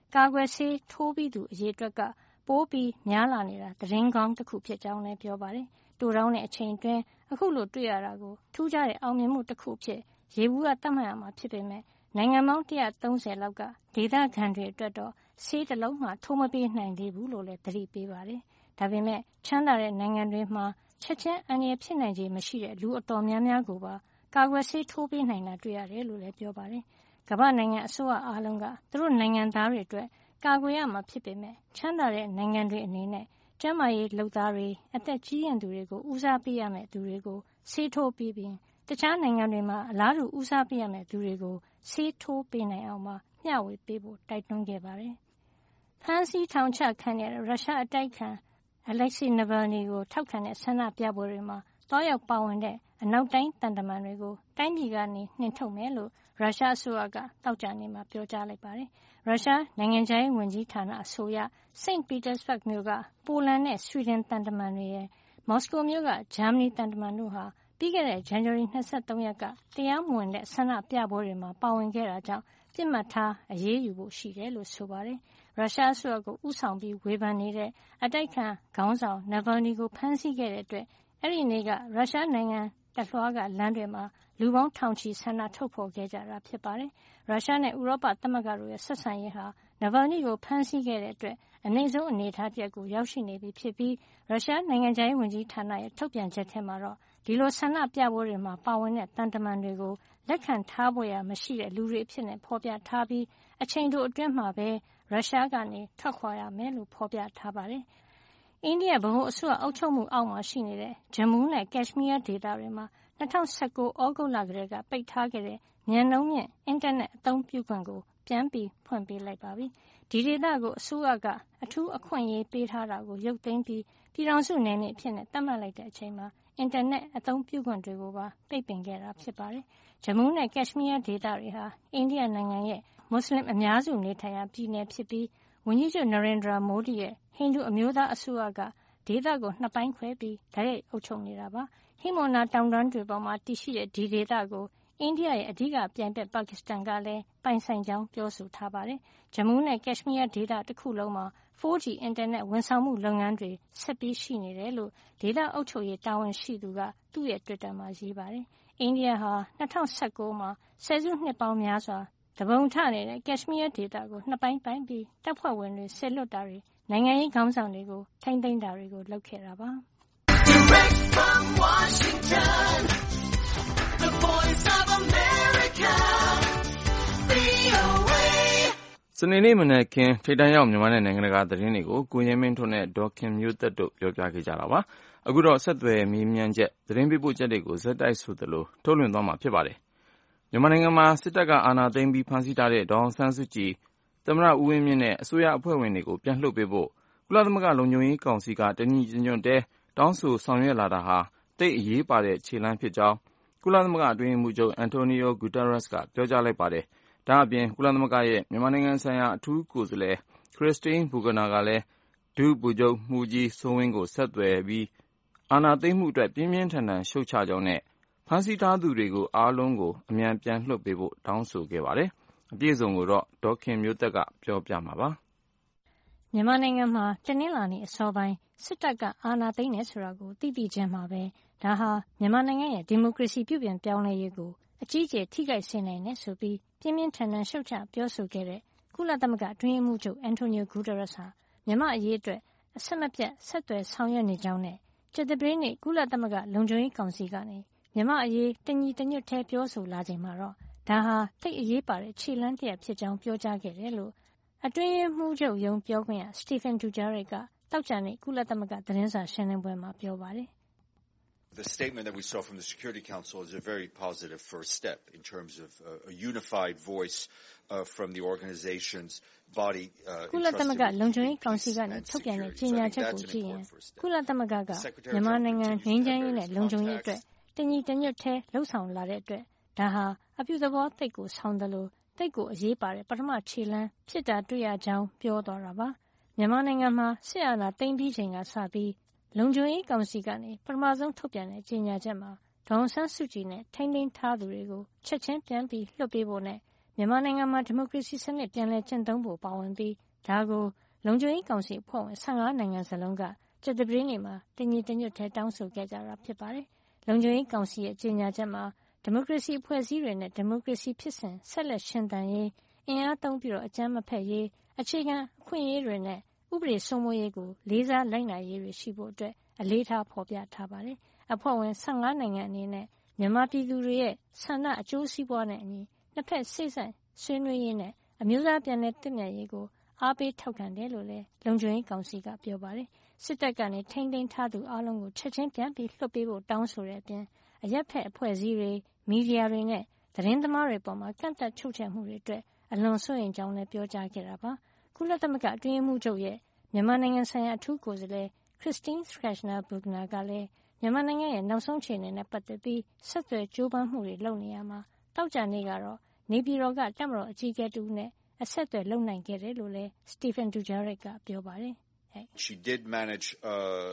ကာကွယ်ဆေးထိုးပြီးသူအရေအတွက်ကပိုပြီးများလာနေတာသတင်းကောင်းတစ်ခုဖြစ်ကြောင်းလည်းပြောပါတယ်။တိုတောင်းတဲ့အချိန်အတွင်းအခုလိုတွေ့ရတာကိုထူးခြားတဲ့အောင်မြင်မှုတစ်ခုဖြစ်ရေဘူးကသတ်မှတ်ရမှာဖြစ်ပေမဲ့နိုင်ငံပေါင်းone hundred thirtyလောက်ကဒေသခံတွေအတွက်တော့ဆေးတစ်လုံးမှထိုးမပေးနိုင်သေးဘူးလို့လည်းသတိပေးပါတယ်။ဒါပေမဲ့ချမ်းသာတဲ့နိုင်ငံတွေမှာချက်ချင်းအန္တရာယ်ဖြစ်နိုင်ခြေမရှိတဲ့လူအတော်များများကိုပါကာကွယ်ဆေးထိုးပေးနိုင်တာတွေ့ရတယ်လို့လည်းပြောပါတယ်။ကမ္ဘာနိုင်ငံအစိုးရအားလုံးကသူတို့နိုင်ငံသားတွေအတွက်ကာကွယ်ရမှာဖြစ်ပေမဲ့ချမ်းသာတဲ့နိုင်ငံတွေအနေနဲ့ကျန်းမာရေးလုပ်သားတွေအသက်ကြီးရင့်သူတွေကိုဦးစားပေးရမယ့်သူတွေကိုဆေးထိုးပေးပြီးတခြားနိုင်ငံတွေမှာအလားတူဦးစားပေးရမယ့်သူတွေကိုဆေးထိုးပေးနိုင်အောင်မှမျှဝေပေးဖို့တိုက်တွန်းခဲ့ပါတယ်။ဖမ်းဆီးထောင်ချခံရတဲ့ရုရှားအတိုက်ခံ Alexei Navalny ကိုထောက်ခံတဲ့ဆန္ဒပြပွဲတွေမှာတွားရောက်ပါဝင်တဲ့အနောက်တိုင်းသံတမန်တွေကိုတိုင်းပြည်ကနေနှင်ထုတ်မယ်လို့ရုရှားအစိုးရကသောကြာနေ့မှာပြောကြားလိုက်ပါတယ်။ရုရှားနိုင်ငံခြားရေးဝန်ကြီးဌာနအဆိုအရ Saint Petersburg မြို့ကပိုလန်နဲ့ဆွီဒင်သံတမန်တွေရဲ့မော်စကိုမြို့ကဂျာမနီသံတမန်တို့ဟာပြီးခဲ့တဲ့ဇန်နဝါရီ၂၃ရက်ကတရားမဝင်တဲ့ဆန္ဒပြပွဲတွေမှာပါဝင်ခဲ့တာကြောင့်ပြစ်မှတ်ထားအရေးယူဖို့ရှိတယ်လို့ဆိုပါတယ်။ရုရှားအစိုးရကိုဥဆောင်ပြီးဝေဖန်နေတဲ့အတိုက်ခံခေါင်းဆောင် Navalny ကိုဖမ်းဆီးခဲ့တဲ့အတွက်အဲ့ဒီနေ့ကရုရှားနိုင်ငံတလွှားကလမ်းတွေမှာလူပေါင်းထောင်ချီဆန္ဒထုတ်ဖော်ခဲ့ကြတာဖြစ်ပါတယ်။ရုရှားနဲ့ဥရောပသမဂ္ဂတို့ရဲ့ဆက်ဆံရေးဟာ Navalny ကိုဖမ်းဆီးခဲ့တဲ့အတွက်အနိမ့်ဆုံးအနေအထားတစ်ရပ်ကိုရောက်ရှိနေပြီဖြစ်ပြီးရုရှားနိုင်ငံခြားရေးဝန်ကြီးဌာနရဲ့ထုတ်ပြန်ချက်ထဲမှာတော့ဒီလိုဆန္ဒပြပွဲတွေမှာပါဝင်တဲ့တန်တမန်တွေကိုလက်ခံထားဖို့ရမရှိတဲ့လူတွေအဖြစ်နဲ့ဖော်ပြထားပြီးအချိန်တိုအတွင်းမှာပဲရုရှားကနေထွက်ခွာရမယ်လို့ဖော်ပြထားပါတယ်။အိန္ဒိယဗဟိုအစိုးရအုပ်ချုပ်မှုအောက်မှာရှိနေတဲ့ဂျမူးနဲ့ကက်ရှ်မီးယားဒေသတွေမှာ၂၀၁၉ဩဂုတ်လကတည်းကပိတ်ထားခဲ့တဲ့မြန်နှုန်းမြင့်အင်တာနက်အသုံးပြုခွင့်ကိုပြန်ပြီးဖွင့်ပေးလိုက်ပါပြီ။ဒီဒေသကိုအစိုးရကအထူးအခွင့်အရေးပေးထားတာကိုရုပ်သိမ်းပြီးပြည်ထောင်စုနယ်မြေအဖြစ်နဲ့သတ်မှတ်လိုက်တဲ့အချိန်မှာအင်တာနက်အသုံးပြုခွင့်တွေကိုပါပိတ်ပင်ခဲ့တာဖြစ်ပါတယ်။ဂျမူးနဲ့ကက်ရှ်မီးယားဒေသတွေဟာအိန္ဒိယနိုင်ငံရဲ့မွတ်စလင်အများစုနေထိုင်ရာပြည်နယ်ဖြစ်ပြီးဝန်ကြီးချုပ်နရိန္ဒရာမိုဒီရဲ့ဟိန္ဒူအမျိုးသားအစိုးရကဒေသကိုနှစ်ပိုင်းခွဲပြီးတိုက်ရိုက်အုပ်ချုပ်နေတာပါ။ဟိမဝန္တာတောင်တန်းတွေပေါ်မှာတည်ရှိတဲ့ဒီဒေသကိုအိန္ဒိယရဲ့အဓိကပြိုင်ဘက်ပါကစ္စတန်ကလည်းပိုင်ဆိုင်ကြောင်းပြောဆိုထားပါတယ်။ဂျမူးနဲ့ကက်ရှ်မီးယားဒေသတစ်ခုလုံးမှာ four G အင်တာနက်ဝန်ဆောင်မှုလုပ်ငန်းတွေဆက်ပြီးရှိနေတယ်လို့ဒေသအုပ်ချုပ်ရေးတာဝန်ရှိသူကသူ့ရဲ့ Twitter မှာရေးပါတယ်။အိန္ဒိယဟာ၂၀၁၉မှာဆယ်စုနှစ်ပေါင်းများစွာတပုံထနေတဲ့ကက်ရှ်မီးယားဒေသကိုနှစ်ပိုင်းပိုင်းပြီးတပ်ဖွဲ့ဝင်တွေဆယ်လွတ်တာတွေနိုင်ငံရေးခေါင်းဆောင်တွေကိုထိမ့်သိမ်းတာတွေကိုလုပ်ခဲ့တာပါ။ Direct from Washington, the voice of America, V O A စနေနေ့မနက်ခင်းထိပ်တန်းရောက်မြန်မာနဲ့နိုင်ငံတကာသတင်းတွေကိုကိုရဲမင်းထွန်းနဲ့ဒေါ်ခင်မျိုးသက်တို့ပြောပြခဲ့ကြတာပါ။အခုတော့ဆက်သွယ်မေးမြန်းချက်သတင်းပေးပို့ချက်တွေကိုဇက်တိုက်ဆိုသလိုထုတ်လွှင့်သွားမှာဖြစ်ပါတယ်။မြန်မာနိုင်ငံမှာစစ်တပ်ကအာဏာသိမ်းပြီးဖမ်းဆီးထားတဲ့ဒေါ်အောင်ဆန်းစုကြည်သမ္မတဦးဝင်းမြင့်နဲ့အစိုးရအဖွဲ့ဝင်တွေကိုပြန်လွှတ်ပေးဖို့ကုလသမဂ္ဂလုံခြုံရေးကောင်စီကတညီတညွတ်တည်းတောင်းဆိုဆောင်ရွက်လာတာဟာသိပ်အရေးပါတဲ့ခြေလှမ်းဖြစ်ကြောင်းကုလသမဂ္ဂအတွင်းရေးမှူးချုပ်အန်တိုနီယိုဂူတာရက်စ်ကပြောကြားလိုက်ပါတယ်။ဒါ့အပြင်ကုလသမဂ္ဂရဲ့မြန်မာနိုင်ငံဆိုင်ရာအထူးကိုယ်စားလှယ်ခရစ်စတင်းဘူဂနာကလည်းဒုဗိုလ်ချုပ်မှူးကြီးစိုးဝင်းကိုဆက်သွယ်ပြီးအာဏာသိမ်းမှုအတွက်ပြင်းပြင်းထန်ထန်ရှုတ်ချကြောင်းနဲ့ဖမ်းဆီးထားသူတွေကိုအားလုံးကိုအမြန်ပြန်လွှတ်ပေးဖို့တောင်းဆိုခဲ့ပါတယ်။အပြည့်အစုံကိုတော့ဒေါ်ခင်မျိုးသက်ကပြောပြမှာပါ။မြန်မာနိုင်ငံမှာတနင်္လာနေ့အစောပိုင်းစစ်တပ်ကအာဏာသိမ်းတယ်ဆိုတာကိုသိသိချင်းမှာပဲဒါဟာမြန်မာနိုင်ငံရဲ့ဒီမိုကရေစီပြုပြင်ပြောင်းလဲရေးကိုအကြီးအကျယ်ထိခိုက်စေနိုင်တယ်ဆိုပြီးပြင်းပြင်းထန်ထန်ရှုတ်ချပြောဆိုခဲ့တဲ့ကုလသမဂ္ဂအတွင်းရေးမှူးချုပ်အန်တိုနီယိုဂူတာရက်စ်ဟာမြန်မာအရေးအတွက်အဆက်မပြတ်ဆက်သွယ်ဆောင်ရွက်နေကြောင်းနဲ့ကြာသပတေးနေ့ကုလသမဂ္ဂလုံခြုံရေးကောင်စီကနေမြန်မာအရေးတညီတညွတ်ထဲပြောဆိုလာချိန်မှာတော့ဒါဟာသိအရေးပါတဲ့ခြေလှမ်းတစ်ရပ်ဖြစ်ကြောင်းပြောကြားခဲ့တယ်လို့အတွင်းရေးမှူးချုပ်ရုံးပြောခွင့်ရစတီဖန်ဒူဂျာရက်ကတောက်ကြနေ့ကုလသမဂ္ဂသတင်းစာရှင်းလင်းပွဲမှာပြောပါတယ် The statement that we saw from the Security Council is a very positive first step in terms of uh, a unified voice uh, from the organization's body. ကုလသမဂ္ဂလုံခြုံရေးကောင်စီကနေထုတ်ပြန်တဲ့ကြေညာချက်ကိုကြည့်ရင်ကုလသမဂ္ဂကမြန်မာနိုင်ငံငြိမ်းချမ်းရေးနဲ့လုံခြုံရေးအတွက်တညီတညွတ်ထဲလှုပ်ဆောင်လာတဲ့အတွက်ဒါဟာအပြုသဘောသိက္ခာဆောင်တယ်လို့သိက္ခာအရေးပါတဲ့ပထမခြေလှမ်းဖြစ်တာတွေ့ရကြောင်းပြောသွားတာပါမြန်မာနိုင်ငံမှာစစ်အာဏာသိမ်းပြီးချိန်ကစပြီးလုံခြုံရေးကောင်စီကနေပထမဆုံးထုတ်ပြန်တဲ့ကြေညာချက်မှာဒေါ်အောင်ဆန်းစုကြည်နဲ့ထိန်းသိမ်းထားသူတွေကိုချက်ချင်းပြန်ပြီးလွှတ်ပေးဖို့နဲ့မြန်မာနိုင်ငံမှာဒီမိုကရေစီစနစ်ပြန်လည်ကျင့်သုံးဖို့ပါဝင်ပြီးဒါကိုလုံခြုံရေးကောင်စီအဖွဲ့ဝင်၁၅နိုင်ငံစလုံးကကြာသပတေးနေ့မှာတညီတညွတ်ထဲတောင်းဆိုခဲ့ကြတာဖြစ်ပါတယ်။လုံခြုံရေးကောင်စီရဲ့ကြေညာချက်မှာဒီမိုကရေစီအဖွဲ့အစည်းတွေနဲ့ဒီမိုကရေစီဖြစ်စဉ်ဆက်လက်ရှင်သန်ရေးအင်အားသုံးပြီးတော့အကြမ်းမဖက်ရေးအခြေခံအခွင့်အရေးတွေနဲ့ဥပဒေစိုးမိုးရေးကိုလေးစားလိုက်နာရေးတွေရှိဖို့အတွက်အလေးထားဖော်ပြထားပါတယ်။အဖွဲ့ဝင်၁၅နိုင်ငံအနေနဲ့မြန်မာပြည်သူတွေရဲ့ဆန္ဒအကျိုးစီးပွားနဲ့အညီနှစ်ဖက်စိတ်ဆက်ဆွေးနွေးရေးနဲ့အမျိုးသားပြန်လည်တည်မြဲရေးကိုအားပေးထောက်ခံတယ်လို့လည်းလုံခြုံရေးကောင်စီကပြောပါတယ်။စစ်တပ်ကနေထိန်းသိမ်းထားသူအလုံးကိုချက်ချင်းပြန်ပြီးလွှတ်ပေးဖို့တောင်းဆိုတဲ့အပြင်အရက်ဖက်အဖွဲ့အစည်းတွေမီဒီယာတွေနဲ့သတင်းသမားတွေပေါ်မှာကန့်သက်ချုပ်ချယ်မှုတွေအတွက်အလွန်စိုးရိမ်ကြောင်းလည်းပြောကြားခဲ့တာပါ။ကုလသမဂ္ဂအတွင်းရေးမှူးချုပ်ရဲ့မြန်မာနိုင်ငံဆိုင်ရာအထူးကိုယ်စားလှယ် Christine Schraner Burgener ကလည်းမြန်မာနိုင်ငံရဲ့နောက်ဆုံးအခြေအနေနဲ့ပတ်သက်ပြီးဆက်သွယ်ကြိုးပမ်းမှုတွေလုပ်နေရမှာတောက်ကြနေကတော့နေပြည်တော်ကတပ်မတော်အကြီးအကဲတူနဲ့အဆက်အသွယ်လုပ်နိုင်ခဲ့တယ်လို့လည်း Stephen Dujarric ကပြောပါတယ်။ She did manage uh,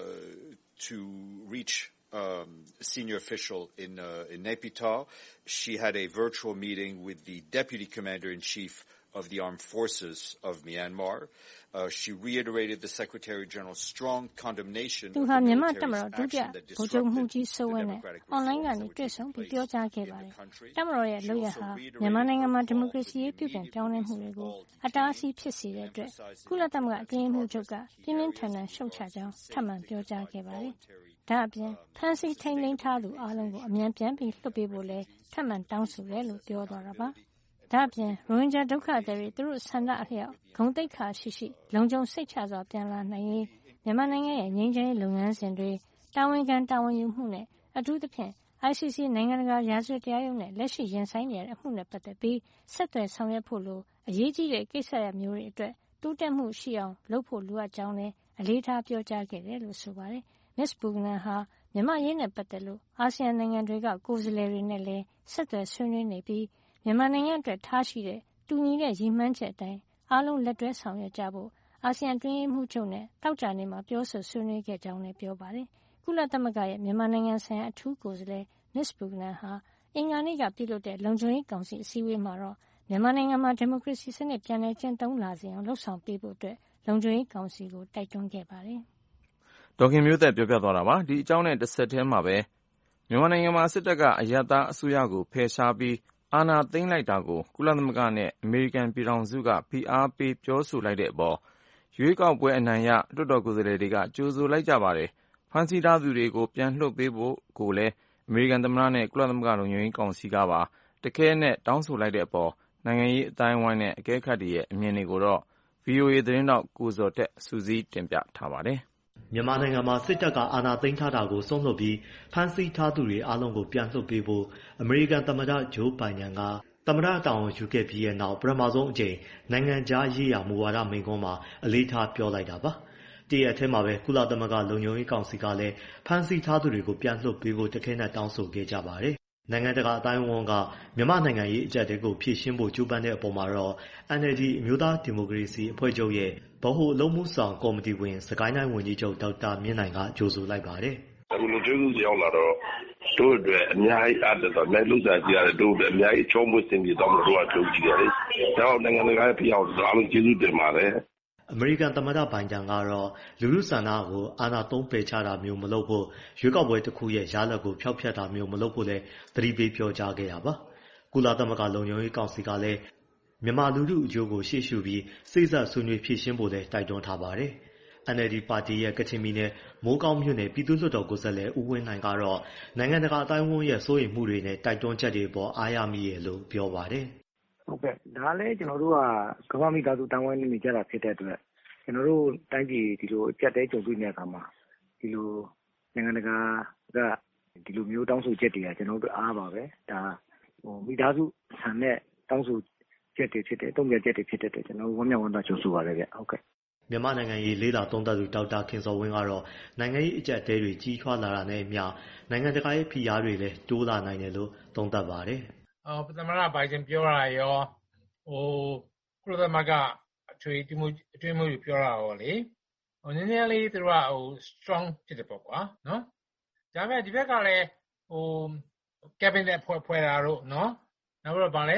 to reach um, a senior official in uh, in Naypyidaw. She had a virtual meeting with the deputy commander-in-chief of the armed forces of Myanmar. Uh, she reiterated the Secretary General's strong condemnation of the military's action that disrupted the democratic online reforms that were taking place in the country. တပ်မတော်ရဲ့လုပ်ရဟာမြန်မာနိုင်ငံမှာဒီမိုကရေစီရေးပြုပြင်ပြောင်းလဲမှုတွေကိုအတားအဆီးဖြစ်စေတဲ့အတွက်ကုလသမဂ္ဂအတွင်းရေးမှူးချုပ်ကပြင်းပြင်းထန်ထန်ရှုတ်ချကြောင်းထပ်မံပြောကြားခဲ့ပါတယ်။ဒါ့အပြင်ဖမ်းဆီးထိန်းသိမ်းထားသူအလုံးကိုအမြန်ပြန်ပြီးလွှတ်ပေးဖို့လည်းထပ်မံတောင်းဆိုတယ်လို့ပြောသွားတာပါ။ဒါ့အပြင်ရိုဟင်ဂျာဒုက္ခသည်တွေသူတို့ဆန္ဒအလျောက်ဂုဏ်သိက္ခာရှိရှိလုံခြုံစိတ်ချစွာပြန်လာနိုင်ရေးမြန်မာနိုင်ငံရဲ့ငြိမ်းချမ်းရေးလုပ်ငန်းစဉ်တွေတာဝန်ခံတာဝန်ယူမှုနဲ့အထူးသဖြင့် I C C နိုင်ငံတကာရာဇဝတ်တရားရုံးနဲ့လက်ရှိရင်ဆိုင်နေတဲ့အမှုနဲ့ပတ်သက်ပြီးဆက်သွယ်ဆောင်ရွက်ဖို့လိုအရေးကြီးတဲ့ကိစ္စရပ်မျိုးတွေအတွက်တိုးတက်မှုရှိအောင်လုပ်ဖို့လိုအပ်ကြောင်းလည်းအလေးထားပြောကြားခဲ့တယ်လို့ဆိုပါတယ်။ Miz Burgener ဟာမြန်မာရေးနဲ့ပတ်သက်လို့အာဆီယံနိုင်ငံတွေကကိုယ်စားလှယ်တွေနဲ့လည်းဆက်သွယ်ဆွေးနွေးနေပြီးမြန်မာနိုင်ငံအတွက်ထားရှိတဲ့တူညီတဲ့ရည်မှန်းချက်အတိုင်းအားလုံးလက်တွဲဆောင်ရွက်ကြဖို့အာဆီယံတွင်းရေးမှူးချုပ်နဲ့တောက်ကြနေမှာပြောဆိုဆွေးနွေးခဲ့ကြောင်းလည်းပြောပါတယ်။ကုလသမဂ္ဂရဲ့မြန်မာနိုင်ငံဆိုင်ရာအထူးကိုယ်စားလှယ် Miz Burgener ဟာအင်္ဂါနေ့ကပြုလုပ်တဲ့လုံခြုံရေးကောင်စီအစည်းအဝေးမှာတော့မြန်မာနိုင်ငံမှာဒီမိုကရေစီစနစ်ပြန်လည်ကျင့်သုံးလာစေအောင်လှုံ့ဆော်ပေးဖို့အတွက်လုံခြုံရေးကောင်စီကိုတိုက်တွန်းခဲ့ပါတယ်။ဒေါခင်မျိုးသက်ပြောပြသွားတာပါ။ဒီအကြောင်းနဲ့တစ်ဆက်တည်းမှာပဲမြန်မာနိုင်ငံမှာစစ်တပ်ကအရပ်သားအစိုးရကိုဖယ်ရှားပြီးအာဏာသိမ်းလိုက်တာကိုကုလသမဂ္ဂနဲ့အမေရိကန်ပြည်ထောင်စုကဖိအားပေးပြောဆိုလိုက်တဲ့အပေါ်ရွေးကောက်ပွဲအနိုင်ရလွှတ်တော်ကိုယ်စားလှယ်တွေကကြိုဆိုလိုက်ကြပါတယ်။ဖမ်းဆီးထားသူတွေကိုပြန်လွှတ်ပေးဖို့ကိုလည်းအမေရိကန်သမ္မတနဲ့ကုလသမဂ္ဂလုံခြုံရေးကောင်စီကပါတခဲနဲ့တောင်းဆိုလိုက်တဲ့အပေါ်နိုင်ငံရေးအတိုင်းအဝိုင်းနဲ့အကဲခတ်တွေရဲ့အမြင်တွေကိုတော့ ဗွီအိုအေ သတင်းထောက်ကိုဇော်တက်စုစည်းတင်ပြထားပါတယ်။မြန်မာနိုင်ငံမှာစစ်တပ်ကအာဏာသိမ်းထားတာကိုစွန့်လွှတ်ပြီးဖမ်းဆီးထားသူတွေအားလုံးကိုပြန်လွှတ်ပေးဖို့အမေရိကန်သမ္မတဂျိုးဘိုင်ဒန်ကသမ္မတတာဝန်ယူခဲ့ပြီးတဲ့နောက်ပထမဆုံးအကြိမ်နိုင်ငံခြားရေးရာမူဝါဒမိန့်ခွန်းမှာအလေးထားပြောလိုက်တာပါ။တရက်အထဲမှာပဲကုလသမဂ္ဂလုံခြုံရေးကောင်စီကလည်းဖမ်းဆီးထားသူတွေကိုပြန်လွှတ်ပေးဖို့တခဲနဲ့တောင်းဆိုခဲ့ကြပါတယ်။နိုင်ငံတကာအတိုင်းအဝန်ကမြန်မာနိုင်ငံရေးအကြပ်တဲကိုဖြည့်ရှင်းဖို့ကြိုးပမ်းတဲ့အပေါ်မှာတော့ N L D အမျိုးသားဒီမိုကရေစီအဖွဲ့ချုပ်ရဲ့ဗဟိုအလုပ်မှုဆောင်ကော်မတီဝင်စကိုင်းတိုင်းဝန်ကြီးချုပ်ဒေါက်တာမြင့်နိုင်ကကြိုဆိုလိုက်ပါတယ်။အခုလိုကျေးဇူးရောက်လာတော့တို့အတွက်အများကြီးအားတက်တော့နိုင်လို့စားကြရတယ်တို့အတွက်အများကြီးချုံးမွေးစင်ပြီးတော့တို့ကလုပ်ကြည့်ရတယ်။ဒါတော့နိုင်ငံတကာရဲ့ဖိအားကိုအားလုံးကျေးဇူးတင်ပါတယ်။အမေရိကန်သမ္မတဘိုင်ဒန်ကတော့လူလူဆန္ဒကိုအာဏာသုံးပယ်ချတာမျိုးမလုပ်ဖို့ရွေးကောက်ပွဲတစ်ခုရဲ့ရလဒ်ကိုဖျောက်ဖျက်တာမျိုးမလုပ်ဖို့လည်းသတိပေးပြောကြားခဲ့တာပါ။ကုလသမဂ္ဂလုံခြုံရေးကောင်စီကလည်းမြန်မာလူထုအကျိုးကိုရှေ့ရှုပြီးစိတ်ဆက်ဆွေးနွေးဖြည့်ရှင်းဖို့လည်းတိုက်တွန်းထားပါတယ်။ N L D ပါတီရဲ့ကချင်ပြည်နယ်မိုးကောင်းမြို့နယ်ပြည်သူ့လွှတ်တော်ကိုယ်စားလှယ်ဦးဝင်းနိုင်ကတော့နိုင်ငံတကာအတိုင်းအဝန်ရဲ့စိုးရိမ်မှုတွေနဲ့တိုက်တွန်းချက်တွေပေါ်အားရမိရလို့ပြောပါတယ်။ဟုတ်ကဲ့ဒါလည်းကျွန်တော်တို့ကကမ္ဘာမိသားစုတန်ဝိုင်းနေကြတာဖြစ်တဲ့အတွက်ကျွန်တော်တို့တိုင်းပြည်ဒီလိုအကြက်တဲကြုံတွေ့နေတဲ့အခါမှာဒီလိုနိုင်ငံတကာကဒီလိုမျိုးတောင်းဆိုချက်တွေကကျွန်တော်တို့အားပါပဲဒါဟိုမိသားစုဆန်တဲ့တောင်းဆိုချက်တွေဖြစ်တဲ့တုံ့ပြန်ချက်တွေဖြစ်တဲ့အတွက်ကျွန်တော်ဝမ်းမြောက်ဝမ်းသာကြိုဆိုပါရစေဗျဟုတ်ကဲ့မြန်မာနိုင်ငံရေးလေးလာသုံးသပ်သူဒေါက်တာခင်စောဝင်းကတော့နိုင်ငံရေးအကြက်တဲတွေကြီးထွားလာတာနဲ့အမျှနိုင်ငံတကာရဲ့ဖိအားတွေလည်းတိုးလာနိုင်တယ်လို့သုံးသပ်ပါတယ်။အော်သမ္မတဘိုင်ဒန်ပြောတာရောဟိုကုလသမဂ္ဂအထွေထွေမှုအထွေမှုပြောတာရောလေဟိုနည်းနည်းလေးသူကဟို strong ဖြစ်တယ်ပေါ့ကွာနော်။ဒါပေမဲ့ဒီဘက်ကလည်းဟို cabinet ဖွဲ့ဖွဲ့တာတို့နော်နောက်ပြီးတော့ဗာလဲ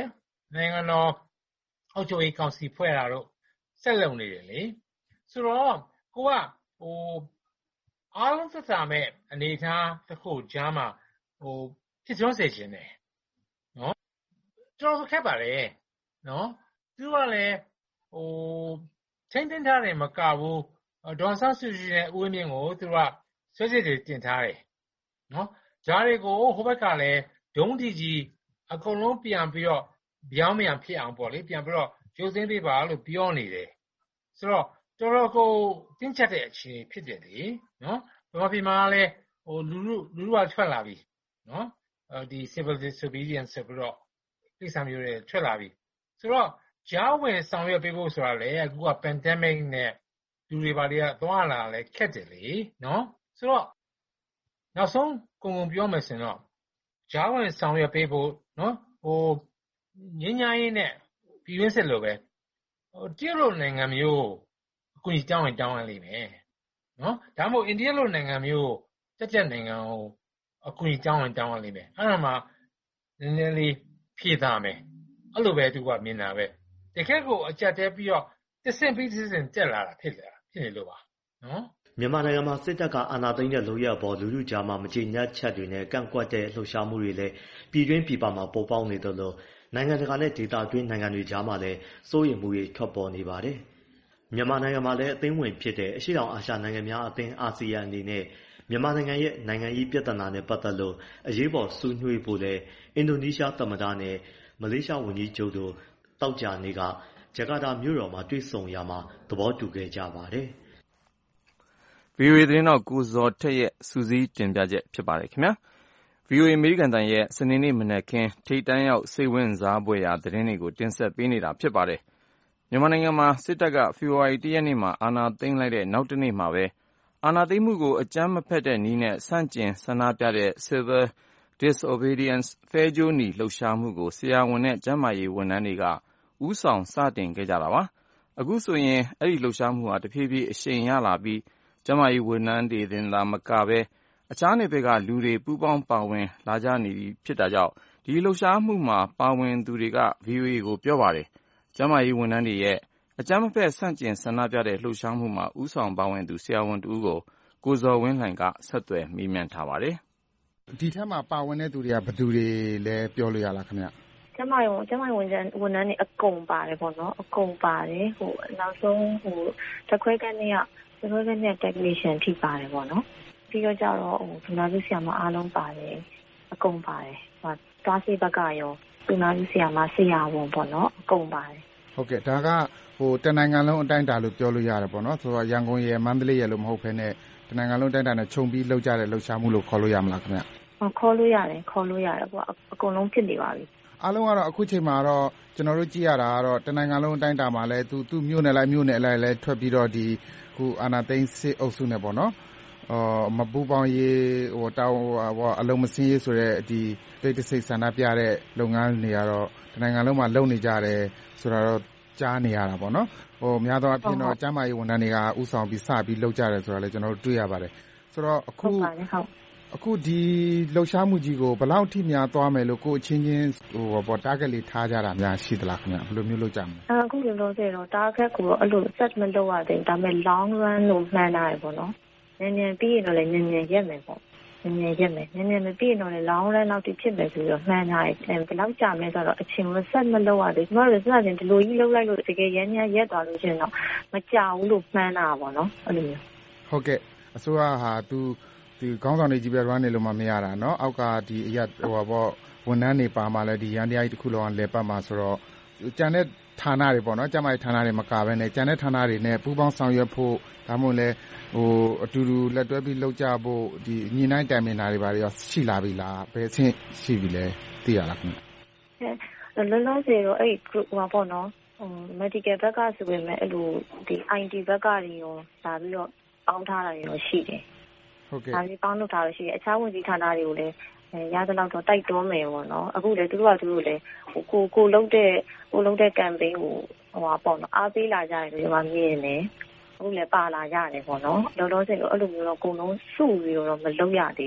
နိုင်ငံတော်အုပ်ချုပ်ရေးကောင်စီဖွဲ့တာတို့ဆက်လုပ်နေတယ်လေဆိုတော့ကိုကဟိုအားလုံးသက်သာမဲ့အနေအထားတစ်ခုကြားမှာဟိုဖြစ်ထွန်းစေခြင်းတယ်နော်တော်တော်ခက်ပါလေနော်သူကလည်းဟိုချင်းတင်ထားတယ်မကဘူးဒေါ်ဆန်းစုကြည်နဲ့ဦးဝင်းမြင့်ကိုသူကဆွဲစစ်တွေတင်ထားတယ်နော်ဂျားတွေကိုဟိုဘက်ကလည်းဒုံးတီကြီးအကုန်လုံးပြန်ပြီးတော့ပြောင်းပြန်ဖြစ်အောင်ပေါ့လေပြန်ပြီးတော့ကျိုးစင်းပေးပါလို့ပြောနေတယ်ဆိုတော့တော်တော်ကိုတင်းကျပ်တဲ့အခြေအနေဖြစ်တယ်လေနော်ဘာဖြစ်မှာလဲဟိုလူလူလူလူကထွက်လာပြီနော်ဒီ civil disobedience ဆိုပြီးတော့ကိစ္စမျိုးတွေထွက်လာပြီဆိုတော့ကြားဝင်ဆောင်ရွက်ပေးဖို့ဆိုတာလေအခုက pandemic နဲ့လူတွေပါတွေကသွားလာလဲခက်တယ်လေနော်ဆိုတော့နောက်ဆုံးကုံကုံပြောမယ်ဆိုရင်တော့ကြားဝင်ဆောင်ရွက်ပေးဖို့နော်ဟိုငင်းညာရေးနဲ့ပြည်ရင်းစစ်လိုပဲဟိုတရုတ်လိုနိုင်ငံမျိုးအကူကြီးတောင်းရင်တောင်းရလိမ့်မယ်နော်ဒါမှမဟုတ်အိန္ဒိယလိုနိုင်ငံမျိုးတက်တက်နိုင်ငံကိုအကူကြီးတောင်းရင်တောင်းရလိမ့်မယ်အဲ့ဒါမှနည်းနည်းလေးဖြည့်သားမယ်အဲ့လိုပဲသူကမြင်တာပဲတကယ်ကိုအကြက်တဲပြီးတော့တဆင့်ပြီးတဆင့်တက်လာတာဖြစ်လာဖြစ်နေလို့ပါနော်မြန်မာနိုင်ငံမှာစစ်တပ်ကအာဏာသိမ်းတဲ့လုပ်ရပ်ပေါ်လူလူကြားမှာမကြေညတ်ချက်တွေနဲ့ကန့်ကွက်တဲ့လှုပ်ရှားမှုတွေလည်းပြည်တွင်းပြည်ပမှာပေါ်ပေါက်နေတယ်လို့နိုင်ငံတကာနဲ့ဒေသတွင်းနိုင်ငံတွေကြားမှာလည်းစိုးရိမ်မှုတွေထွက်ပေါ်နေပါတယ်။မြန်မာနိုင်ငံမှာလည်းအသင်းဝင်ဖြစ်တဲ့အရှေ့တောင်အာရှနိုင်ငံများအသင်းအာဆီယံအနေနဲ့မြန်မာနိုင်ငံရဲ့နိုင်ငံရေးပြဿနာနဲ့ပတ်သက်လို့အရေးပေါ်ဆွေးနွေးဖို့လည်းအင်ဒိုနီးရှားသမ္မတနဲ့မလေးရှားဝန်ကြီးချုပ်တို့တောက်ကြနေကဂျကာတာမြို့တော်မှာတွေ့ဆုံရမှာသဘောတူခဲ့ကြပါတယ်။ဗွီအိုအေသတင်းတော့ကိုဇော်ထက်ရဲ့စူးစီးတင်ပြချက်ဖြစ်ပါတယ်ခင်ဗျာ ဗွီအိုအေအမေရိကန်တန်ရဲ့စနေနေ့မနက်ခင်းထိပ်တန်းရောက်စိတ်ဝင်စားဖွယ်ရာသတင်းတွေကိုတင်ဆက်ပေးနေတာဖြစ်ပါတယ်မြန်မာနိုင်ငံမှာစစ်တပ်ကဖေဖော်ဝါရီလ ၁ ရက်နေ့မှာအာဏာသိမ်းလိုက်တဲ့နောက်တနေ့မှာပဲအာဏာသိမ်းမှုကိုအကြမ်းမဖက်တဲ့နည်းနဲ့ဆန့်ကျင်ဆန္ဒပြတဲ့ Civil Disobedience ဖဲကြိုးနီလှုပ်ရှားမှုကိုဆရာဝန်နဲ့ကျန်းမာရေးဝန်ထမ်းတွေကဦးဆောင်စတင်ခဲ့ကြတာပါအခုဆိုရင်အဲ့ဒီလှုပ်ရှားမှုဟာတဖြည်းဖြည်းအရှိန်ရလာပြီးကျန်းမာရေးဝန်ထမ်းတွေတင်သာမကပဲအခြားနယ်ပယ်ကလူတွေပူးပေါင်းပါဝင်လာကြနေပြီဖြစ်တာကြောင့်ဒီလှုပ်ရှားမှုမှာပါဝင်သူတွေက ဗွီအိုအေကိုပြောပါတယ်ကျန်းမာရေးဝန်ထမ်းတွေရဲ့အကြမ်းမဖက်ဆန့်ကျင်ဆန္ဒပြတဲ့လှုပ်ရှားမှုမှာဦးဆောင်ပါဝင်သူဆရာဝန်တဦးကိုကိုဇော်ဝင်းလှိုင်ကဆက်သွယ်မေးမြန်းထားပါတယ်ဒီထက်မှာပါဝင်တဲ့သူတွေကဘယ်သူတွေလဲပြောလို့ရလားခင်ဗျကျမရုံကျမရုံဝန်ထမ်းဝန်ထမ်းတွေအကုန်ပါတယ်ပေါ့နော်အကုန်ပါတယ်ဟိုနောက်ဆုံးဟိုတခွဲကနေကတခွဲကနေ technician ထိပါတယ်ပေါ့နော်ပြီးတော့ကြတော့ဟိုဒုနာလူဆရာမအားလုံးပါတယ်အကုန်ပါတယ်ဟိုတားစီဘက်ကရောဒုနာလူဆရာမဆရာဝန်ပေါ့နော်အကုန်ပါတယ်ဟုတ်ကဲ့ဒါကဟိုတနိုင်ငံလုံးအတိုင်းအတာလို့ပြောလို့ရတယ်ပေါ့နော်ဆိုတော့ရန်ကုန်ရယ်မန္တလေးရယ်လို့မဟုတ်ဘဲနဲ့တနိုင်ငံလုံးအတိုင်းအတာနဲ့ခြုံပြီးလောက်ကြတဲ့လှုပ်ရှားမှုလို့ခေါ်လို့ရမလားခင်ဗျဟုတ်ခေါ်လို့ရတယ်ခေါ်လို့ရတယ်ပေါ့အကုန်လုံးဖြစ်နေပါပြီအားလုံးကတော့အခုချိန်မှာတော့ကျွန်တော်တို့ကြည့်ရတာကတော့တနိုင်ငံလုံးအတိုင်းအတာမှာလဲသူသူမြို့နယ်လိုက်မြို့နယ်လိုက်လဲထွက်ပြီးတော့ဒီခုအာနာသိန်းစစ်အုပ်စုနဲ့ပေါ့နော်အော်မပူပေါင်းရေးဟိုတောင်းဟိုအလုံးမစင်းရေးဆိုတဲ့ဒီတိတ်တဆိတ်ဆန္ဒပြတဲ့လုပ်ငန်းတွေကတော့တနိုင်ငံလုံးမှာလုပ်နေကြတယ်ဆိုတော့ကြားနေရတာပေါ့နော်ဟိုများသောအားဖြင့်တော့ကျန်းမာရေးဝန်ထမ်းတွေကဥဆောင်ပြီးစပြီးလုပ်ကြတယ်ဆိုတာလည်းကျွန်တော်တို့တွေ့ရပါတယ်ဆိုတော့အခုအခုဒီလှုပ်ရှားမှုကြီးကိုဘယ်လောက်ထိများသွားမယ်လို့ကိုအချင်းချင်းဟိုပေါ့ target လေးထားကြတာများရှိသလားခင်ဗျဘယ်လိုမျိုးလုပ်ကြမလဲအခုလောလောဆယ်တော့ target ကိုအဲ့လို set မလုပ်ရသေးဘူးဒါပေမဲ့ long run လို့မှန်းထားရပေါ့နော်နည်းနည်းပြီးရင်တော့လည်းနည်းနည်းရက်မယ်ပေါ့နည်းနည်းရက်မယ်နည်းနည်းမပြီးရင်တော့လည်း long run လောက်တိဖြစ်မယ်ဆိုတော့မှန်းထားရတယ်ဘယ်လောက်ကြာမလဲဆိုတော့အချိန်ကို set မလုပ်ရသေးဘူးကျွန်တော်တို့စတင်ဒီလိုကြီးလုပ်လိုက်လို့တကယ်ရမ်းရမ်းရက်သွားလို့ရှိရင်တော့မကြာဘူးလို့မှန်းတာပေါ့နော်အဲ့လိုမျိုးဟုတ်ကဲ့အစိုးရဟာသူဒီခေါင်းဆောင်တွေကြီးပဲ run နေလို့မှမရတာเนาะအောက်ကဒီအရဟိုပေါ့ဝန်ထမ်းတွေပါမှလည်းဒီရန်တရားကြီးတစ်ခုလုံးကလဲပတ်မှာဆိုတော့ကြံတဲ့ဌာနတွေပေါ့နော်ကျမကြီးဌာနတွေမကဘဲနဲ့ကြံတဲ့ဌာနတွေနဲ့ပူးပေါင်းဆောင်ရွက်ဖို့ဒါမှမဟုတ်လဲဟိုအတူတူလက်တွဲပြီးလုပ်ကြဖို့ဒီညီနိုင်တိုင်ပင်တာတွေပါရောရှိလာပြီလားဘယ်အဆင့်ရှိပြီလဲသိရလားခင်ဗျလောလောဆယ်တော့အဲ့ group ဟောပေါ့နော်ဟို medical ဘက်ကဆိုပေမဲ့အဲ့လိုဒီ I T ဘက်ကတွေရောလာပြီးတော့ပေါင်းထားတာရောရှိတယ်ဟုတ်ကဲ့ဒါလေးပေါင်းလုပ်ထားလို့ရှိရင်အခြားဝန်ကြီးဌာနတွေကိုလည်းရသလောက်တော့တိုက်တွန်းမယ်ပေါ့နော်အခုလည်းသူတို့ကသူတို့လည်းဟိုကိုကိုလုံးတဲ့ကိုလုံးတဲ့ campaign ကိုဟိုပါပေါ့နော်အားပေးလာကြတယ်လို့ကျွန်မမြင်နေအခုလည်းပါလာကြတယ်ပေါ့နော်လောလောဆယ်တော့အဲ့လိုမျိုးတော့အကုန်လုံးစုပြီးတော့မလုပ်ရသေးဘူး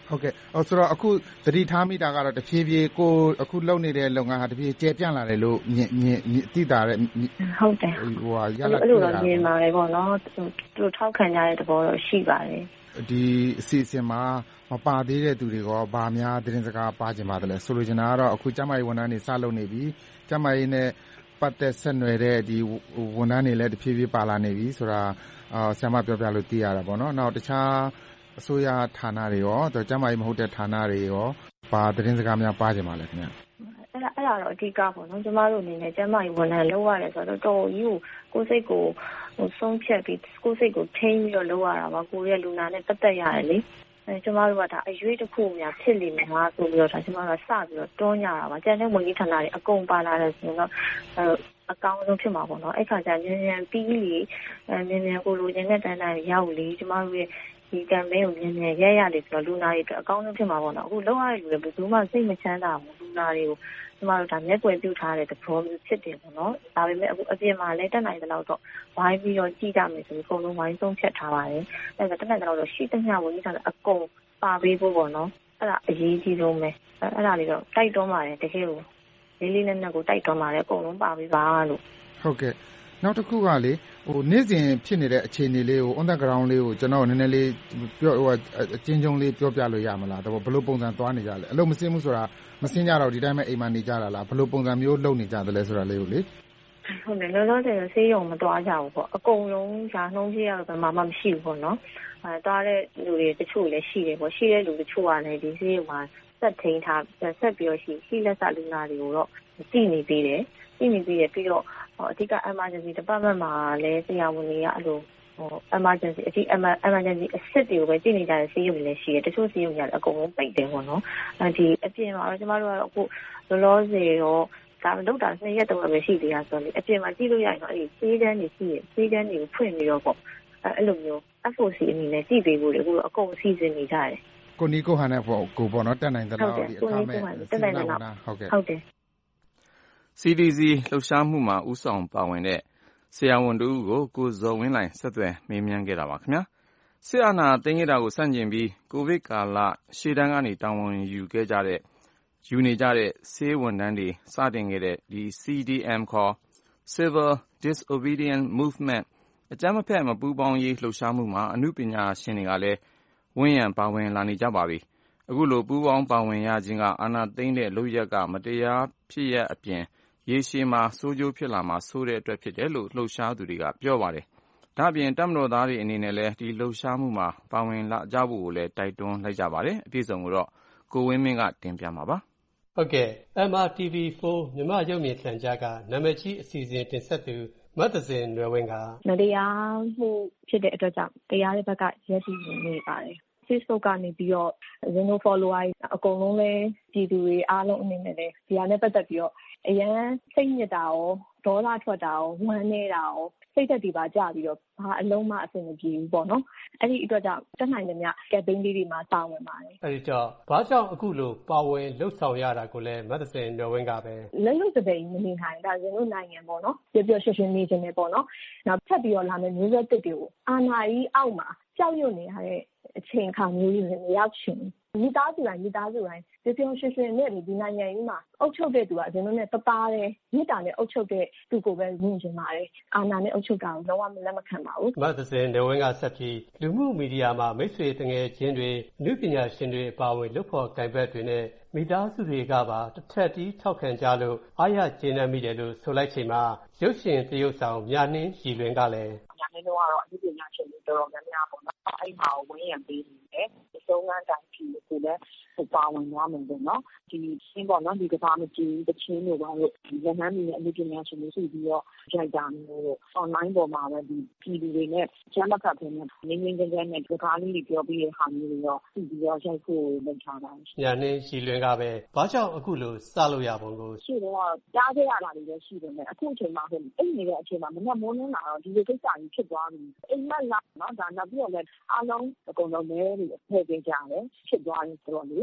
ဟုတ်ကဲ့အော်ဆိုတော့အခုသတိထားမိတာကတော့တဖြည်းဖြည်းကိုအခုလုပ်နေတဲ့လုပ်ငန်းဟာတဖြည်းကျယ်ပြန့်လာတယ်လို့မြင်မြင်သိတာတဲ့ဟုတ်တယ်ဟိုဟာရလာအဲ့လိုတော့မြင်ပါတယ်ပေါ့နော်သူတို့ထောက်ခံကြတဲ့သဘောတော့ရှိပါတယ်ဒီအစီအစဉ်မှာမပါသေးတဲ့သူတွေကဗာများသတင်းစကားပါကြပါသလဲဆိုလိုချင်တာကတော့အခုကျမကြီးဝန်ထမ်းတွေစလုပ်နေပြီကျမကြီးနဲ့ပတ်သက်ဆက်နွယ်တဲ့ဒီဝန်ထမ်းတွေလည်းတဖြည်းဖြည်းပါလာနေပြီဆိုတာအာဆရာမပြောပြလို့သိရတာပေါ့နော်နောက်တခြားအစိုးရဌာနတွေရောတော့ကျမကြီးမဟုတ်တဲ့ဌာနတွေရောပါသတင်းစကားများပါကြပါလဲခင်ဗျအဲ့ဒါအဲ့ဒါတော့အဓိကပေါ့နော်ကျမတို့အနေနဲ့ကျမကြီးဝန်ထမ်းလုပ်ရတယ်ဆိုတော့တော်ကြီးကိုကိုယ်စိတ်ကိုဟိုဆုံးဖြတ်ပြီးကိုယ်စိတ်ကိုထိန်းပြီးတော့လုပ်ရတာပါကိုရဲ့လူနာနဲ့ပတ်သက်ရတယ်လေအဲကျမတို့ကဒါအရွေးတစ်ခုများဖြစ်လိမ့်မယ်ဟာဆိုပြီးတော့ဒါကျမတို့ကစပြီးတော့တွန်းကြတာပါကျန်တဲ့ဝန်ကြီးဌာနတွေအကုန်ပါလာတယ်ဆိုရင်တော့အဲအကောင်းဆုံးဖြစ်မှာပေါ့နော်အဲ့ခါကျမြန်မြန်ပြီးလေအဲမြန်မြန်ကိုလိုချင်တဲ့တန်းတန်းရောက်လေကျမတို့ရဲ့ဒီကံမဲကိုမြန်မြန်ရက်ရလေဆိုတော့လူနာတွေအကောင်းဆုံးဖြစ်မှာပေါ့နော်အခုလောက်ရတဲ့လူတွေဘယ်သူမှစိတ်မချမ်းသာဘူးလူနာတွေကိုကျမတို့ဒါမျက်ကွယ်ပြုထားတဲ့သဘောမျိုးဖြစ်တယ်ပေါ့နော်ဒါပေမဲ့အခုအပြင်မှာလည်းတက်နိုင်တဲ့လောက်တော့ဝိုင်းပြီးတော့ကြည့်ကြမယ်ဆိုပြီးအကုန်လုံးဝိုင်းဆုံးဖြတ်ထားပါတယ်အဲဒါတက်နိုင်တဲ့လောက်တော့ရှိသမျှဝင်ကြီးထားတဲ့အကုန်ပါပေးဖို့ပေါ့နော်အဲ့ဒါအရေးကြီးဆုံးပဲအဲ့ဒါလေးတော့တိုက်တွန်းပါတယ်တကယ်ကိုလေးလေးနက်နက်ကိုတိုက်တွန်းပါတယ်အကုန်လုံးပါပေးပါလို့ဟုတ်ကဲ့နောက်တစ်ခုကလေဟိုနေ့စဉ်ဖြစ်နေတဲ့အခြေအနေလေးကို on the ground လေးကိုကျွန်တော်နည်းနည်းလေးပြောဟိုအချင်းချင်းလေးပြောပြလို့ရမလားဒါဘယ်လိုပုံစံသွားနေကြလဲအလုပ်မစင်းဘူးဆိုတာမစင်းကြတော့ဒီတိုင်းပဲအိမ်မှာနေကြတာလားဘယ်လိုပုံစံမျိုးလုပ်နေကြသလဲဆိုတာလေးကိုလေဟုတ်တယ်လောလောဆယ်ဆေးရုံမသွားကြဘူးပေါ့အကုန်လုံးရှာနှုံးပြရတော့ဘာမှမရှိဘူးပေါ့နော်အဲသွားတဲ့လူတွေတချို့လည်းရှိတယ်ပေါ့ရှိတဲ့လူတချို့ကလည်းဒီဆေးရုံမှာဆက်ထိန်ထားဆက်ပြီးတော့ရှိရှိလက်စလူနာတွေကိုတော့ကြည့်နေသေးတယ်ကြည့်နေသေးတယ်ပြီးတော့အဓိက emergency department မှာလည်းဆရာဝန်တွေကအဲ့လိုဟို emergency အကြီး emergency အစစ်တွေကိုပဲကြည့်နေကြတဲ့ဆေးရုံတွေလည်းရှိတယ်တချို့ဆေးရုံတွေလည်းအကုန်လုံးပိတ်တယ်ပေါ့နော်အဲဒီအပြင်မှာတော့ကျမတို့ကတော့အခုလောလောဆယ်တော့ဒါလောက်တာနှစ်ရက်တော့ပဲရှိသေးတာဆိုတော့အပြင်မှာကြည့်လို့ရရင်တော့အဲဒီဆေးတန်းတွေရှိရဆေးတန်းတွေကိုဖွင့်ပြီးတော့ပေါ့အဲ့လိုမျိုး F O C အနေနဲ့ကြည့်ပေးဖို့လေအခုတော့အကုန်စီစဉ်နေကြတယ်ကိုနီကိုဟန်နဲ့ပေါ့ကိုပေါ့နော်တက်နိုင်သလားဒီအခါမဲ့တက်နိုင်သလားဟုတ်ကဲ့ဟုတ်တယ် C D C လှုပ်ရှားမှုမှာဦးဆောင်ပါဝင်တဲ့ဆရာဝန်တို့ကိုကိုဇော်ဝင်းလှိုင်ဆက်သွယ်မေးမြန်းခဲ့တာပါခင်ဗျာစစ်အာဏာသိမ်းခဲ့တာကိုစန့်ကျင်ပြီးကိုဗစ်ကာလရှေ့တန်းကနေတာဝန်ယူခဲ့ကြတဲ့ယူနေကြတဲ့ဆေးဝန်ထမ်းတွေစတင်ခဲ့တဲ့ဒီ C D M ခေါ် Civil Disobedience Movement အကြမ်းမဖက်မပူးပေါင်းရေးလှုပ်ရှားမှုမှာအမှုပညာရှင်တွေကလည်းဝန်းရံပါဝင်လာနေကြပါပြီအခုလိုပူးပေါင်းပါဝင်ရခြင်းကအာဏာသိမ်းတဲ့လုပ်ရက်ကမတရားဖြစ်ရအပြင်ရေရှည်မှာဆိုးကျိုးဖြစ်လာမှာဆိုတဲ့အတွက်ဖြစ်တယ်လို့လှုပ်ရှားသူတွေကပြောပါတယ်။ဒါ့အပြင်တပ်မတော်သားတွေအနေနဲ့လည်းဒီလှုပ်ရှားမှုမှာပါဝင်လာကြဖို့ကိုလည်းတိုက်တွန်းလိုက်ကြပါတယ်။အပြည့်စုံကိုတော့ကိုဝင်းမင်းကတင်ပြမှာပါ။ဟုတ်ကဲ့ M R T V ဖိုးမြမရုပ်မြင်သံကြားကနာမည်ကြီးအစီအစဉ်တင်ဆက်သူမတ်သဇင်နွယ်ဝင်းကမတရားမှုဖြစ်တဲ့အတွက်ကြောင့်တရားရဲ့ဘက်ကရက်တည်နေပါတယ်။ Facebook ကနေပြီးတော့ Zeno follower အကုန်လုံးလည်းပြည်သူတွေအားလုံးအနေနဲ့လည်းဒီဟာနဲ့ပတ်သက်ပြီးတော့အရန်စိတ်ညစ်တာရောဒေါသထွက်တာရောဝမ်းနေတာရောစိတ်သက်တွေပါကြပြီးတော့ဘာအလုံးမအဆင်မပြေဘူးပေါ့နော်အဲ့ဒီအတွက်ကြောင့်တက်နိုင်တဲ့မြ campaign လေးတွေမှာပါဝင်ပါတယ်အဲ့ဒီတော့ဘာကြောင့်အခုလိုပါဝင်လှုပ်ဆောင်ရတာကိုလည်းမတ်သစင်တော်ဝင်းကပဲလက်လွတ်စပိန်မနေနိုင်ဒါဇင်တို့နိုင်ငံပေါ့နော်ပြပြရွှင်ရွှင်နေခြင်းပဲပေါ့နော်နောက်ထပ်ပြီးတော့လာမယ့်မျိုးဆက်တစ်တွေကိုအာဏာကြီးအောက်မှာကြောက်ရွံ့နေရတဲ့အချိန်ခါမျိုးတွေမရောက်ချင်မိသားစုတိုင်းမိသားစုတိုင်းပြပြရွှင်ရွှင်နဲ့ဒီနိုင်ငံကြီးမှာအုပ်ချုပ်တဲ့သူကအရင်ကနဲ့တသားတဲ့မြစ်တာနဲ့အုပ်ချုပ်တဲ့သူကိုပဲမြင်ချင်ပါတယ်အာဏာနဲ့အုပ်ချုပ်တာကိုလုံးဝမလက်မခံပါဘူးမတ်သစင်တော်ဝင်းကဆက်ပြီးလူမှုမီဒီယာမှာမိတ်ဆွေတငယ်ချင်းတွေလူပညာရှင်တွေအပါအဝင်လုပ်ဖို့ကံဘက်တွေနဲ့မိသားစုတွေကပါတစ်ထက်တီးထောက်ခံကြလို့အားရကျေနပ်မိတယ်လို့ဆိုလိုက်ချိန်မှာရုပ်ရှင်သရုပ်ဆောင်မြနှင်းကြည်လွင်ကလည်းညာနေတော့ကတော့အမှုပညာရှင်တွေတော်တော်များများပေါ့နော်အဲ့မှာဝင်းရံပေးနေတယ်ဒီဆုံးကတိုင်းပြည်ကိုလည်းပါဝင်သွားမယ်ပေါ့နော်ဒီရှင်းပေါ့နော်ဒီကဘာမကြည့်တချင်းတွေပါလို့ဒီလက်နမ်းတွေနဲ့အမှုပညာရှင်တွေစုပြီးတော့ကြိုက်တာမျိုးလို့ online ပေါ်မှာပဲဒီပြည်သူတွေနဲ့ကျမ်းမကပ်တဲ့နေငင်းကြမ်းကြမ်းနဲ့ဒီကားလေးတွေပြောပြီးတဲ့ဟာမျိုးတွေတော့စုပြီးတော့ရိုက်ဖို့လုပ်ထားတာညာနေကြည်လွင်ကပဲဘာကြောင့်အခုလိုစလို့ရပုံကိုရှိတော့ကြားခဲ့ရတာတွေလည်းရှိတယ်နဲ့အခုအချိန်မှာဆိုအိမ်နေတဲ့အချိန်မှာမနက်မိုးလင်းလာတော့ဒီလိုကိစ္စကြီးဖြစ်သွားပြီအိမ်မက်လာနော်ဒါနောက်ပြီးတော့လည်းအားလုံးအကုန်လုံးလည်းတွေဖယ်ပေးကြတယ်ဖြစ်သွားရင်ဆိုတော့လေ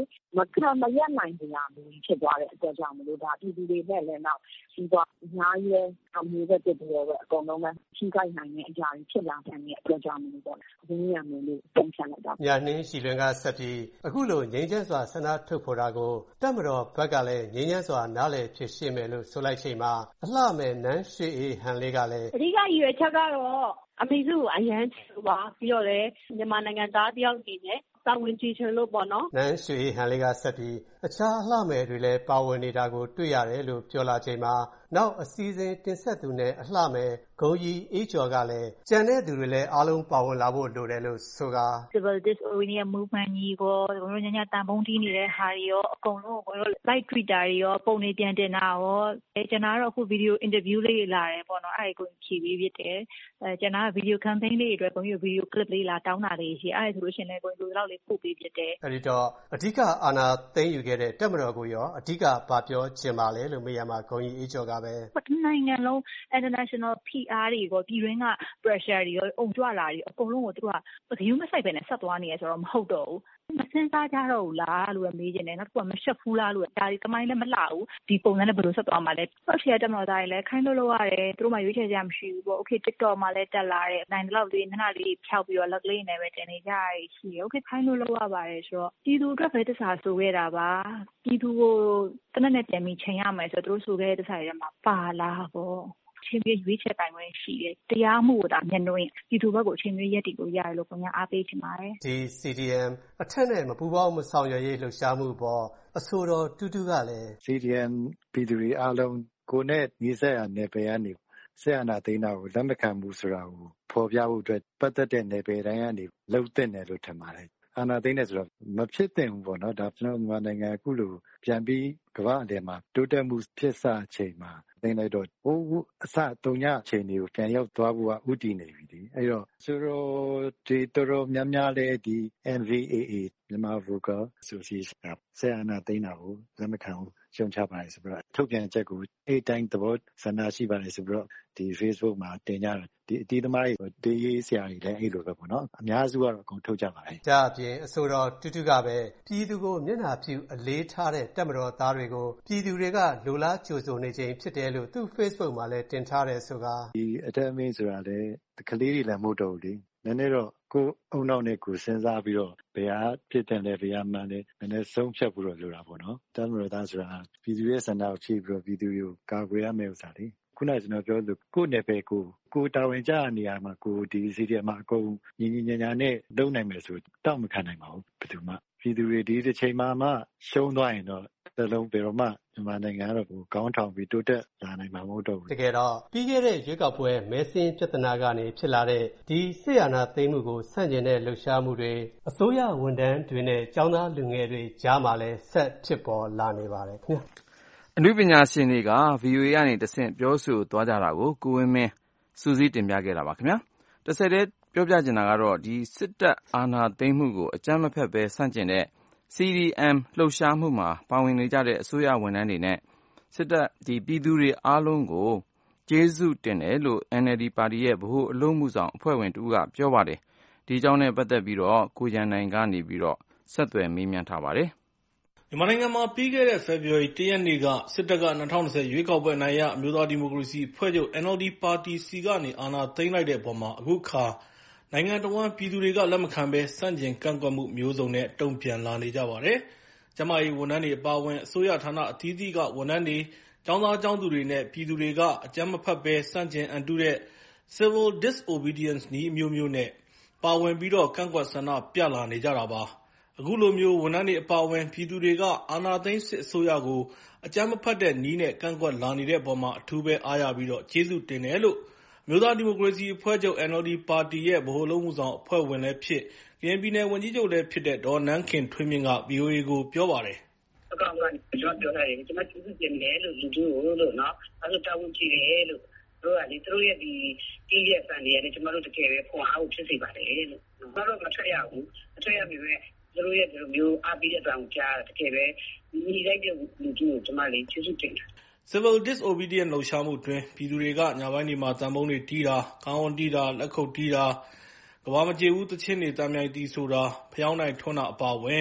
မခံမရပ်နိုင်ကြရမျိုးဖြစ်သွားတဲ့အတွက်ကြောင့်မလို့ဒါပြည်သူတွေနဲ့လည်းနောက်စီးပွားအများကြီးအမျိုးသက်တစ်တွေပဲအကုန်လုံးပဲထိခိုက်နိုင်တဲ့အရာတွေဖြစ်လာတဲ့အတွက်ကြောင့်မလို့ပေါ့။ဒီနေရာမျိုးလေးပုံချလိုက်တာ။ညာနှင်းရှိလွင်ကဆက်ပြီးအခုလိုငြိမ်းချမ်းစွာဆန္ဒထုတ်ဖော်တာကိုတပ်မတော်ဘက်ကလည်းငြိမ်းချမ်းစွာနားလည်ဖြစ်ရှင်းမယ်လို့ဆိုလိုက်ချိန်မှာအလှမဲ့နန်းရွှေအေးဟန်လေးကလည်းအဓိကရည်ရွယ်ချက်ကတော့အမေစုကိုအရန်ချစ်ပါပြီးတော့လည်းမြန်မာနိုင်ငံသားတယောက်အနေနဲ့တာဝန်ကြီးချင်လို့ပေါ့နော်နန်းရွှေအေးဟန်လေးကဆက်ပြီးအခြားအလှမဲ့တွေလည်းပါဝင်နေတာကိုတွေ့ရတယ်လို့ပြောလာချိန်မှာနောက်အစည်းအဝေးတင်ဆက်သူနဲ့အလှမဲ့ဂုံကြီးအေးကျော်ကလည်းကြံတဲ့သူတွေလည်းအားလုံးပါဝင်လာဖို့လိုတယ်လို့ဆိုကာ Civil Disobedience Movement ကြီးကိုကျွန်တော်တို့ညညတန်ပုံးတီးနေတဲ့ဟာတွေရောအကုန်လုံးကိုကျွန်တော်တို့ Live Twitter တွေရောပုံတွေပြန်တင်တာရောအဲကျွန်တော်ကတော့အခု video interview လေးလာတယ်ပေါ့နော်အဲ့ဒါကိုဖြည့်ပေးဖြစ်တယ်အဲကျွန်တော်က video campaign လေးတွေအတွက်ကိုကြီး video clip လေးလာတောင်းတာလေးရှိအဲ့ဒါဆိုလို့ရှိရင်လည်းကိုကြီးတို့လောက်လေးပို့ပေးဖြစ်တယ်အဲ့ဒီတော့အဓိကအာဏာသိမ်းယူခဲ့တဲ့တပ်မတော်ကိုရောအဓိကဘာပြောချင်ပါလဲလို့မေးရမှာဂုံကြီးအေးကျော်ကပဲနိုင်ငံလုံး international ဖိအားတွေကိုပြည်တွင်းက pressure တွေရောအုံကြွလာတွေအကုန်လုံးကိုသူတို့ကဂရုမစိုက်ပဲနဲ့ဆက်သွားနေရဆိုတော့မဟုတ်တော့ဘူးမစင်စားကြတော့ဘူးလားလို့မေးချင်တယ်နောက်တစ်ခုကမရှက်ဘူးလားလို့ဒါဒီကမိုင်းလည်းမလှဘူးဒီပုံစံနဲ့ဘယ်လိုဆက်သွားမှာလဲဟုတ်ရှိရတက်မတော်သားတွေလည်းခိုင်းလို့လို့ရတယ်သူတို့မှရွေးချယ်ကြမရှိဘူးပေါ့ okay TikTok မှာလည်းတက်လာတယ်နိုင်တော့လေးနားလေးဖြောက်ပြီးတော့လက်လေးနဲ့ပဲတင်နေကြရရှိတယ် okay ခိုင်းလို့လို့ရပါတယ်ဆိုတော့ပြည်သူအတွက်ပဲတစ္ဆာဆိုခဲ့တာပါပြည်သူကိုတနက်နဲ့ပြန်ပြီးချိန်ရမယ်ဆိုတော့သူတို့ဆိုခဲ့တဲ့တစ္ဆာတွေမှာပါလာပေါ့ချင်းပြရွေးချယ်ပိုင်ခွင့်ရှိတယ်တရားမှုကိုဒါမျက်နှာရင်ပြည်သူဘက်ကိုချင်းပြရက်တီကိုရတယ်လို့ခင်ဗျာအားပေးချင်ပါတယ်ဒီ စီ ဒီ အမ် အထက်နဲ့မပူပေါင်းမဆောင်ရွက်ရေးလှုပ်ရှားမှုပေါ်အဆိုတော်တူတူကလည်းစီ ဒီ အမ် ပြည်သူတွေအားလုံးကိုနဲ့ညီဆက်ရနယ်ပယ်ကနေဆက်အနာသိန်းတာကိုလက်မခံဘူးဆိုတာကိုဖော်ပြဖို့အတွက်ပတ်သက်တဲ့နယ်ပယ်တိုင်းကနေလှုပ်တဲ့နယ်လို့ထင်ပါတယ်အာဏာသိမ်းတယ်ဆိုတော့မဖြစ်သင့်ဘူးပေါ့နော်ဒါကျွန်တော်မြန်မာနိုင်ငံအခုလိုပြန်ပြီးကမ္ဘာအလယ်မှာတိုးတက်မှုဖြစ်စချိန်မှာသိမ်းလိုက်တော့ဟိုအစတုံညအချိန်တွေကိုပြန်ရောက်သွားဖို့ကဥတည်နေပြီဒီအဲ့တော့ဆိုတော့ဒီတော်တော်များများလဲဒီ အမ် ဗီ အေ အေ မြန်မာ Vocal Association ကဆက်အနာသိမ်းတာကိုလက်မခံဘူးရှုံချပါတယ်ဆိုတော့ထုတ်ပြန်ချက်ကိုအဲ့တိုင်းသဘောဆန္ဒရှိပါတယ်ဆိုတော့ဒီ Facebook မှာတင်ကြတယ်ဒီအတီးသမားတွေတေးရေးဆရာတွေလည်းအဲ့လိုပဲပေါ့နော်အများစုကတော့အကုန်ထုတ်ကြပါတယ်ဒါအပြင်အဆိုတော်တူတူကပဲပြည်သူကိုမျက်နှာပြုအလေးထားတဲ့တပ်မတော်သားတွေကိုပြည်သူတွေကလိုလားကြိုဆိုနေခြင်းဖြစ်တယ်လို့သူ့ Facebook မှာလည်းတင်ထားတယ်ဆိုကဒီအထက်အမိန့်ဆိုတာလည်းကလေးတွေလည်းမဟုတ်တော့ဘူးလေနည်းနည်းတော့ကိုအုံနောက်နဲ့ကိုစဉ်းစားပြီးတော့ဘယ်ဟာဖြစ်တယ်လဲဘယ်ဟာမှန်းလဲနည်းနည်းဆုံးဖြတ်ဖို့တော့လိုတာပေါ့နော်တပ်မတော်သားဆိုတာပြည်သူရဲ့ဆန္ဒကိုဖြည့်ပြီးတော့ပြည်သူတွေကိုကာကွယ်ရမယ့်ဥစ္စာလေခုနကကျွန်တော်ပြောလို့ကိုယ့်နယ်ပယ်ကိုကိုတာဝန်ကျနေရာမှာကိုဒီစီဒီမှာအကုန်ညီညီညာညာနဲ့လုပ်နိုင်မယ်ဆိုတောက်မခံနိုင်ပါဘူးဘယ်သူမှပြည်သူတွေဒီတစ်ချိန်မှမှရှုံးသွားရင်တော့တလုံးပေတော့မှမြန်မာနိုင်ငံကတော့ကိုကောင်းထောင်ပြီးတိုးတက်လာနိုင်မှာမဟုတ်တော့ဘူးတကယ်တော့ပြီးခဲ့တဲ့ရွေးကောက်ပွဲမဲဆင်းပြဿနာကနေဖြစ်လာတဲ့ဒီစစ်အာဏာသိမ်းမှုကိုဆန့်ကျင်တဲ့လှုပ်ရှားမှုတွေအစိုးရဝန်ထမ်းတွေနဲ့ကျောင်းသားလူငယ်တွေကြားမှာလည်းဆက်ဖြစ်ပေါ်လာနေပါတယ်ခင်ဗျာအနုပညာရှင်တွေက ဗီအိုအေ ကနေတဆင့်ပြောဆိုသွားကြတာကိုကိုဝင်းမင်းစူးစီးတင်ပြခဲ့တာပါခင်ဗျာတစ်ဆက်တည်းပြောပြချင်တာကတော့ဒီစစ်တပ်အာဏာသိမ်းမှုကိုအကြမ်းမဖက်ပဲဆန့်ကျင်တဲ့ စီ ဒီ အမ် လှုပ်ရှားမှုမှာပါဝင်နေကြတဲ့အစိုးရဝန်ထမ်းတွေနဲ့စစ်တပ်ဒီပြည်သူတွေအားလုံးကိုကျေးဇူးတင်တယ်လို့ အန် အယ်လ် ဒီ ပါတီရဲ့ဗဟိုအလုပ်မှုဆောင်အဖွဲ့ဝင်တူကပြောပါတယ်ဒီအကြောင်းနဲ့ပတ်သက်ပြီးတော့ကိုရန်နိုင်ကနေပြီးတော့ဆက်သွယ်မေးမြန်းထားပါတယ်မြန်မာနိုင်ငံမှာပြီးခဲ့တဲ့ဖေဖော်ဝါရီလ ၁ ရက်နေ့ကစစ်တပ်က၂၀၂၀ရွေးကောက်ပွဲအနိုင်ရအမျိုးသားဒီမိုကရေစီအဖွဲ့ချုပ် အန် အယ်လ် ဒီ ပါတီဆီကနေအာဏာသိမ်းလိုက်တဲ့အပေါ်မှာအခုခါနိုင်ငံတဝန်းပြည်သူတွေကလက်မခံဘဲဆန့်ကျင်ကန့်ကွက်မှုမျိုးစုံနဲ့တုံ့ပြန်လာနေကြပါတယ်။ကျန်းမာရေးဝန်ထမ်းတွေအပါအဝင်အစိုးရဌာနအသီးသီးကဝန်ထမ်းတွေကျောင်းသားကျောင်းသူတွေနဲ့ပြည်သူတွေကအကြမ်းမဖက်ဘဲဆန့်ကျင်အန်တုတဲ့ Civil Disobedience နည်းအမျိုးမျိုးနဲ့ပါဝင်ပြီးတော့ကန့်ကွက်ဆန္ဒပြလာနေကြတာပါ။အခုလိုမျိုးဝန်ထမ်းတွေအပါအဝင်ပြည်သူတွေကအာဏာသိမ်းစစ်အစိုးရကိုအကြမ်းမဖက်တဲ့နည်းနဲ့ကန့်ကွက်လာနေတဲ့အပေါ်မှာအထူးပဲအားရပြီးတော့ကျေးဇူးတင်တယ်လို့အမျိုးသားဒီမိုကရေစီအဖွဲ့ချုပ် အန် အယ်လ် ဒီ ပါတီရဲ့ဗဟိုအလုပ်မှုဆောင်အဖွဲ့ဝင်လည်းဖြစ်ကရင်ပြည်နယ်ဝန်ကြီးချုပ်လည်းဖြစ်တဲ့ဒေါ်နန်းခင်ထွေးမြင့်က ဗီအိုအေ ကိုပြောပါတယ်။အကောင်ကနေကျွန်တော်ပြောလိုက်တယ်ကျွန်တော်ကျေးဇူးတင်တယ်လို့လူတို့လို့နော်အဲဒါတာဝန်ကြီးတယ်လို့တို့ကလေတို့ရဲ့ဒီတီးရဲ့ဖန်တွေနဲ့ကျွန်တော်တို့တကယ်ပဲဖွင့်အောင်ဖြစ်စေပါတယ်လို့။ဘာလို့မထွက်ရဘူး။မထွက်ရပြီပဲတို့ရဲ့ဒီလိုမျိုးအားပေးတဲ့အကြောင်းကြားတကယ်ပဲညီလိုက်တဲ့လူတို့ကိုကျွန်မလေးကျေးဇူးတင်တယ်။ Civil Disobedience လှုပ်ရှားမှုတွင်ပြည်သူတွေကညပိုင်းတွေမှာတံပုံးတွေတီးတာခေါင်းဝန်းတီးတာလက်ခုပ်တီးတာကဘာမကြေဘူးတချင်းတွေတမ်းမြိုင်တီးဆိုတာဖျောင်းနိုင်ထွန်းတာအပါအဝင်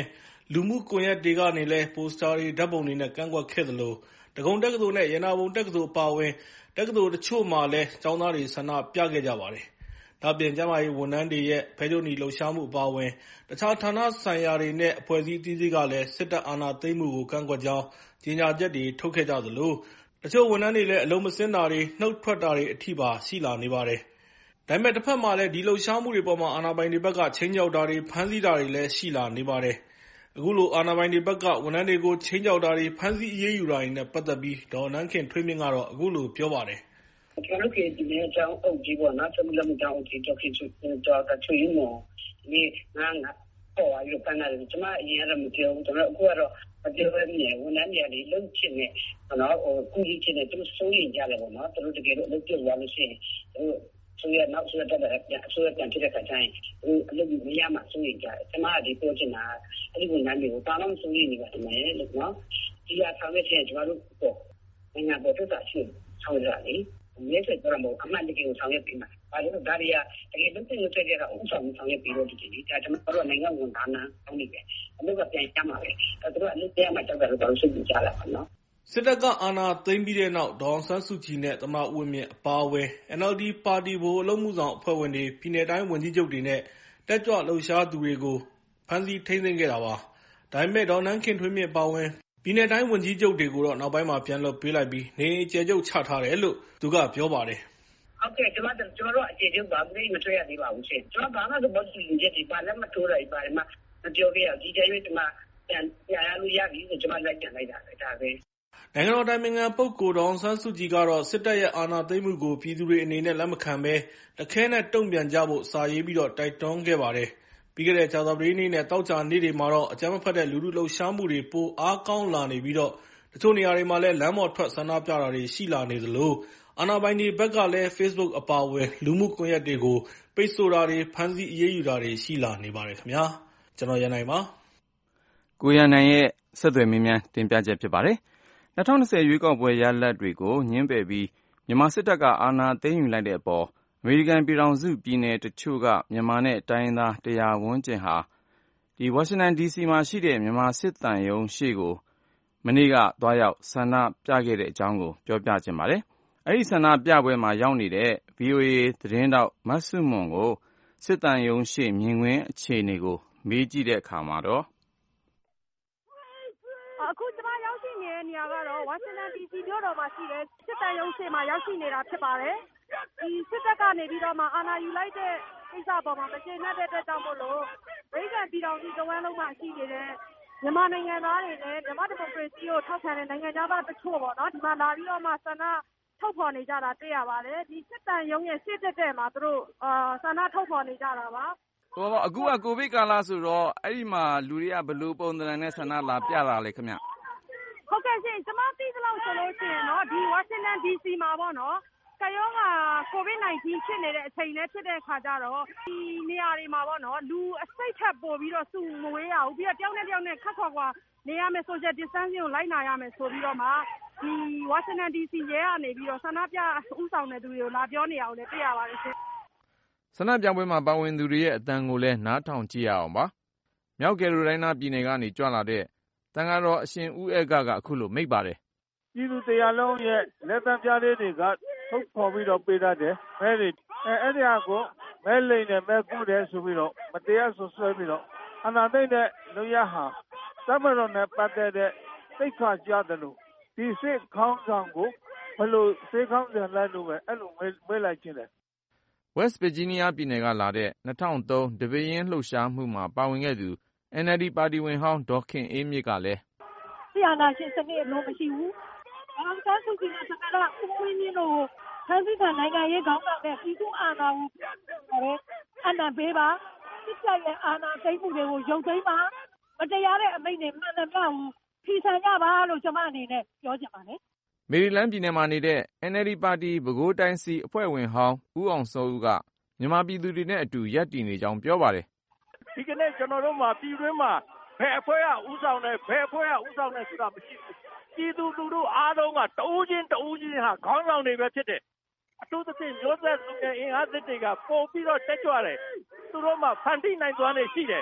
လူမှုကွန်ရက်တွေကနေလည်းပိုစတာတွေဓာတ်ပုံတွေနဲ့ကန့်ကွက်ခဲ့သလိုဒဂုံတက္ကသိုလ်နဲ့ရတနာပုံတက္ကသိုလ်အပါအဝင်တက္ကသိုလ်တချို့မှာလည်းကျောင်းသားတွေဆန္ဒပြခဲ့ကြပါတယ်။ဒါ့အပြင်ကျန်းမာရေးဝန်ထမ်းတွေရဲ့ဖဲကြိုးနီလှုပ်ရှားမှုအပါအဝင်တခြားဌာနဆိုင်ရာတွေနဲ့အဖွဲ့အစည်းအသီးသီးကလည်းစစ်တပ်အာဏာသိမ်းမှုကိုကန့်ကွက်ကြောင်းကြေညာချက်တွေထုတ်ခဲ့ကြသလိုတချို့ဝန်ထမ်းတွေလည်းအလုပ်မဆင်းတာတွေနှုတ်ထွက်တာတွေအထိပါရှိလာနေပါတယ်။ဒါပေမဲ့တစ်ဖက်မှာလည်းဒီလှုပ်ရှားမှုတွေပေါ်မှာအာဏာပိုင်တွေဘက်ကချိန်ချောက်တာတွေဖမ်းဆီးတာတွေလည်းရှိလာနေပါတယ်။အခုလိုအာဏာပိုင်တွေဘက်ကဝန်ထမ်းတွေကိုချိန်ချောက်တာတွေဖမ်းဆီးအရေးယူတာတွေနဲ့ပတ်သက်ပြီးဒေါ်နန်းခင်ထွေးမြင့်ကတော့အခုလိုပြောပါတယ်။ကျွန်တော်တို့ဒီနေ့အကြောင်းအုပ်ကြီးပေါ့နော်ဆက်လက်မှုကြောင်းအုပ်ကြီးတော့ခင်ချူတော့တချူယူမောဒီငါငါပေါ်ရရပန်းတယ်ကျွန်မအရင်ကမပြောဘူးကျွန်တော်အခုကတော့မပြောရမြဲဝန်ထမ်းတွေလေးလုံးချင်နေနော်ဟိုကုကြီးချင်နေသူစိုးရင်ကြတယ်ပေါ့နော်သူတို့တကယ်လို့အလုပ်ပြုတ်သွားလို့ရှိရင်သူဆိုရနောက်ဆိုတဲ့တဲ့အဆိုရပြန်ဖြစ်တဲ့ခါကျရင်ဟိုအလုပ်မရမှစိုးရင်ကြတယ်ကျွန်မကဒီပြောချင်တာအဲ့ဒီဝန်ထမ်းတွေကိုဘာလို့စိုးရင်နေပါတမလဲလို့နော်ဒီဟာဆောင်ရွက်ခြင်းကျွန်တော်တို့ပေါ့နိုင်ငံပေါ်သက်သာရှိဆောင်ရွက်ရတယ်မြေဆက်ကြရမို့အမှန်တကယ်ကိုဆောင်ရွက်ပြီးမှာဘာလို့ဒါရီယာတကယ်လို့တင်ထွက်ကြတာဥဆောင်ဆောင်ရွက်ပြီးတော့ဒီဒီဒါကျွန်တော်တို့နိုင်ငံဝန်ထမ်းနာအောင်းနေပဲအလုပ်ကပြန်ရမှာပဲအဲတို့အလုပ်ပြန်မှာကြောက်တယ်လို့ပြောလို့ရှိကြတာပါနော်စစ်တပ်ကအာဏာသိမ်းပြီးတဲ့နောက်ဒေါ်အောင်ဆန်းစုကြည်နဲ့သမ္မတဦးဝင်းမြင့်အပါအဝင် အန် အယ် ဒီ ပါတီဗဟိုအလုပ်မှုဆောင်အဖွဲ့ဝင်တွေပြည်내တိုင်းဝန်ကြီးချုပ်တွေနဲ့တက်ကြွလှုပ်ရှားသူတွေကိုဖမ်းဆီးထိန်းသိမ်းခဲ့တာပါ။ဒါပေမဲ့ဒေါ်နန်းခင်ထွေးမြင့်အပါအဝင်ပြည်내တိုင်းဝန်ကြီးချုပ်တွေကိုတော့နောက်ပိုင်းမှာပြန်လွှတ်ပေးလိုက်ပြီးနေအိမ်အကျယ်ချုပ်ချထားတယ်လို့သူကပြောပါတယ်။ဟုတ်ကဲ့ကျွန်တော်ကျွန်တော်အကျယ်ချုပ်ပါဘူးမတွေ့ရသေးပါဘူးရှင်။ကျွန်တော်ဘာမှသဘောတူညီချက်ဒီပါလည်းမထိုးရပါဘူးမပြောပြရဒီတိုင်းပဲကျွန်မပြန်ပြန်ရလို့ရပြီဆိုကျွန်မလိုက်ပြန်လိုက်တာပဲဒါပဲ။နိုင်ငံတော်တိုင်ပင်ခံပုဂ္ဂိုလ်ဒေါ်အောင်ဆန်းစုကြည်ကတော့စစ်တပ်ရဲ့အာဏာသိမ်းမှုကိုပြည်သူတွေအနေနဲ့လက်မခံဘဲတခဲနဲ့တုံ့ပြန်ကြဖို့စာရေးပြီးတော့တိုက်တွန်းခဲ့ပါတယ်။ပြီးခဲ့တဲ့ကြာသပတေးနေ့နဲ့သောကြာနေ့တွေမှာတော့အကြမ်းမဖက်တဲ့လူထုလှုပ်ရှားမှုတွေပိုအားကောင်းလာနေပြီးတော့တချို့နေရာတွေမှာလည်းလမ်းပေါ်ထွက်ဆန္ဒပြတာတွေရှိလာနေသလိုအာဏာပိုင်တွေဘက်ကလည်း Facebook အပါအဝင်လူမှုကွန်ရက်တွေကိုပိတ်ဆို့တာတွေဖမ်းဆီးအရေးယူတာတွေရှိလာနေပါတယ်ခင်ဗျာ။ကျွန်တော်ရန်နိုင်ပါ။ကိုရန်နိုင်ရဲ့ဆက်သွယ်မေးမြန်းတင်ပြချက်ဖြစ်ပါတယ်။၂၀၂၀ရွေးကောက်ပွဲရလဒ်တွေကိုငြင်းပယ်ပြီးမြန်မာစစ်တပ်ကအာဏာသိမ်းယူလိုက်တဲ့အပေါ်အမေရိကန်ပြည်ထောင်စုပြည်နယ်တချို့ကမြန်မာနဲ့တိုင်းရင်းသားတရာဝန်းကျင်ဟာဒီဝါရှင်တန်ဒီစီမှာရှိတဲ့မြန်မာစစ်သံရုံးရှေ့ကိုမနေ့ကသွားရောက်ဆန္ဒပြခဲ့တဲ့အကြောင်းကိုပြောပြချင်ပါတယ်။အဲဒီဆန္ဒပြပွဲမှာရောက်နေတဲ့ ဗွီအိုအေသတင်းထောက်မဆုမွန်ကိုစစ်သံရုံးရှေ့မြင်ကွင်းအခြေအနေကိုမေးကြည့်တဲ့အခါမှာတော့အခုကျမရောက်ရှိနေတဲ့နေရာကတော့ဝါရှင်တန်ဒီစီမြို့တော်မှာရှိတဲ့စစ်တပ်ရုံးရှေ့မှာရောက်ရှိနေတာဖြစ်ပါတယ်။ဒီစစ်တပ်ကနေပြီးတော့မှအာဏာယူလိုက်တဲ့ကိစ္စပေါ်မှာမကျေနပ်တဲ့အတွက်ကြောင့်မို့လို့အမေရိကန်ပြည်ထောင်စုတဝန်းလုံးမှာရှိနေတဲ့မြန်မာနိုင်ငံသားတွေနဲ့မြန်မာဒီမိုကရေစီကိုထောက်ခံတဲ့နိုင်ငံသားတချို့ပေါ့နော်ဒီမှာလာပြီးတော့မှဆန္ဒထုတ်ဖော်နေကြတာတွေ့ရပါတယ်။ဒီစစ်တပ်ရုံးရဲ့ရှေ့တက်တဲ့မှာသူတို့အာဆန္ဒထုတ်ဖော်နေကြတာပါဟိုအခုကကိုဗစ်ကာလဆိုတော့အဲ့ဒီမှာလူတွေကဘယ်လိုပုံစံနဲ့ဆန္ဒလာပြတာလဲခင်ဗျဟုတ်ကဲ့ရှင်ကျွန်မသိသလောက်ဆိုလို့ရှိရင်တော့ဒီဝါရှင်တန်ဒီစီမှာပေါ့နော်ကရောဂါကိုဗစ်နာইနင်းဖြစ်နေတဲ့အချိန်နဲ့ဖြစ်တဲ့အခါကျတော့ဒီနေရာတွေမှာပေါ့နော်လူအစိတ်ထပ်ပို့ပြီးတော့စုမဝေးရဘူးပြီးတော့တယောက်နဲ့တယောက်နဲ့ခက်ခွာခွာနေရမယ် social distancing ကိုလိုက်နာရမယ်ဆိုပြီးတော့မှဒီဝါရှင်တန်ဒီစီရဲကနေပြီးတော့ဆန္ဒပြဥဆောင်တဲ့သူတွေကိုလာပြောနေအောင်လည်းတွေ့ရပါတယ်ရှင်ဆန္ဒပြပွဲမှာပါဝင်သူတွေရဲ့အသံကိုလည်းနားထောင်ကြည့်ရအောင်ပါမြောက်ကယ်ရိုလိုင်းနားပြည်နယ်ကနေကြွလာတဲ့တန်ဃာတော်အရှင်ဦးအေကကအခုလိုမိန့်ပါတယ်ပြည်သူတရားလုံးရဲ့လက်သံပြလေးတွေကထုတ်ဖော်ပြီးတော့ပေးတတ်တယ်မဲတွေအဲအဲ့ဒီအကိုမဲလိမ့်နဲ့မဲကူးတယ်ဆိုပြီးတော့မတရားဆွဆွဲပြီးတော့အနာသိမ့်တဲ့လူရဟာသမတော်နဲ့ပတ်သက်တဲ့သိက္ခာကြတယ်လို့ဒီစစ်ခေါင်းဆောင်ကိုဘယ်လိုစေခေါင်းဆောင်လဲလို့ပဲအဲ့လိုမဲလိုက်ခြင်းတယ် West Virginia ပြည်နယ်ကလာတဲ့၂၀၀၃တပည့်ရင်လှုပ်ရှားမှုမှာပါဝင်ခဲ့သူ အန် အယ် ဒီ ပါတီဝင်ဟောင်းဒေါ်ခင်အေးမြင့်ကလည်းဆရာနာရှင်စနစ်အလိုမရှိဘူး။အောင်ဆန်းစုကြည်နဲ့သမ္မတဦးဝင်းမြင့်တို့ဖန်ဆီးခံနိုင်ငံရေးခေါင်းဆောင်တဲ့ပြည်သူအာဏာကိုလည်းအနံပေးပါစစ်တပ်ရဲ့အာဏာသိမ်းမှုတွေကိုရုပ်သိမ်းပါမတရားတဲ့အမိန့်တွေမှန်သမျှကိုဖီဆန်ကြပါလို့ကျွန်မအနေနဲ့ပြောချင်ပါတယ်။မေရီလန်းပြည်နယ်မှာနေတဲ့ အန် အယ် ဒီ ပါတီပဲခူးတိုင်းစီအဖွဲ့ဝင်ဟောင်းဦးအောင်စောဦးကမြန်မာပြည်သူတွေနဲ့အတူရပ်တည်နေကြောင်းပြောပါတယ်။ဒီကနေ့ကျွန်တော်တို့မှာပြည်တွင်းမှာဘယ်အဖွဲ့ကဥဆောင်တယ်ဘယ်အဖွဲ့ကဥဆောင်တယ်ဆိုတာမရှိဘူး။ပြည်သူလူထုအားလုံးကတဦးချင်းတဦးချင်းဟာခေါင်းဆောင်တွေပဲဖြစ်တယ်။အထူးသဖြင့်မျိုးဆက်လူငယ်အင်အားသစ်တွေကပို့ပြီးတော့တက်ကြွတယ်။သူတို့မှဖန်တီးနိုင်စွမ်းတွေရှိတယ်။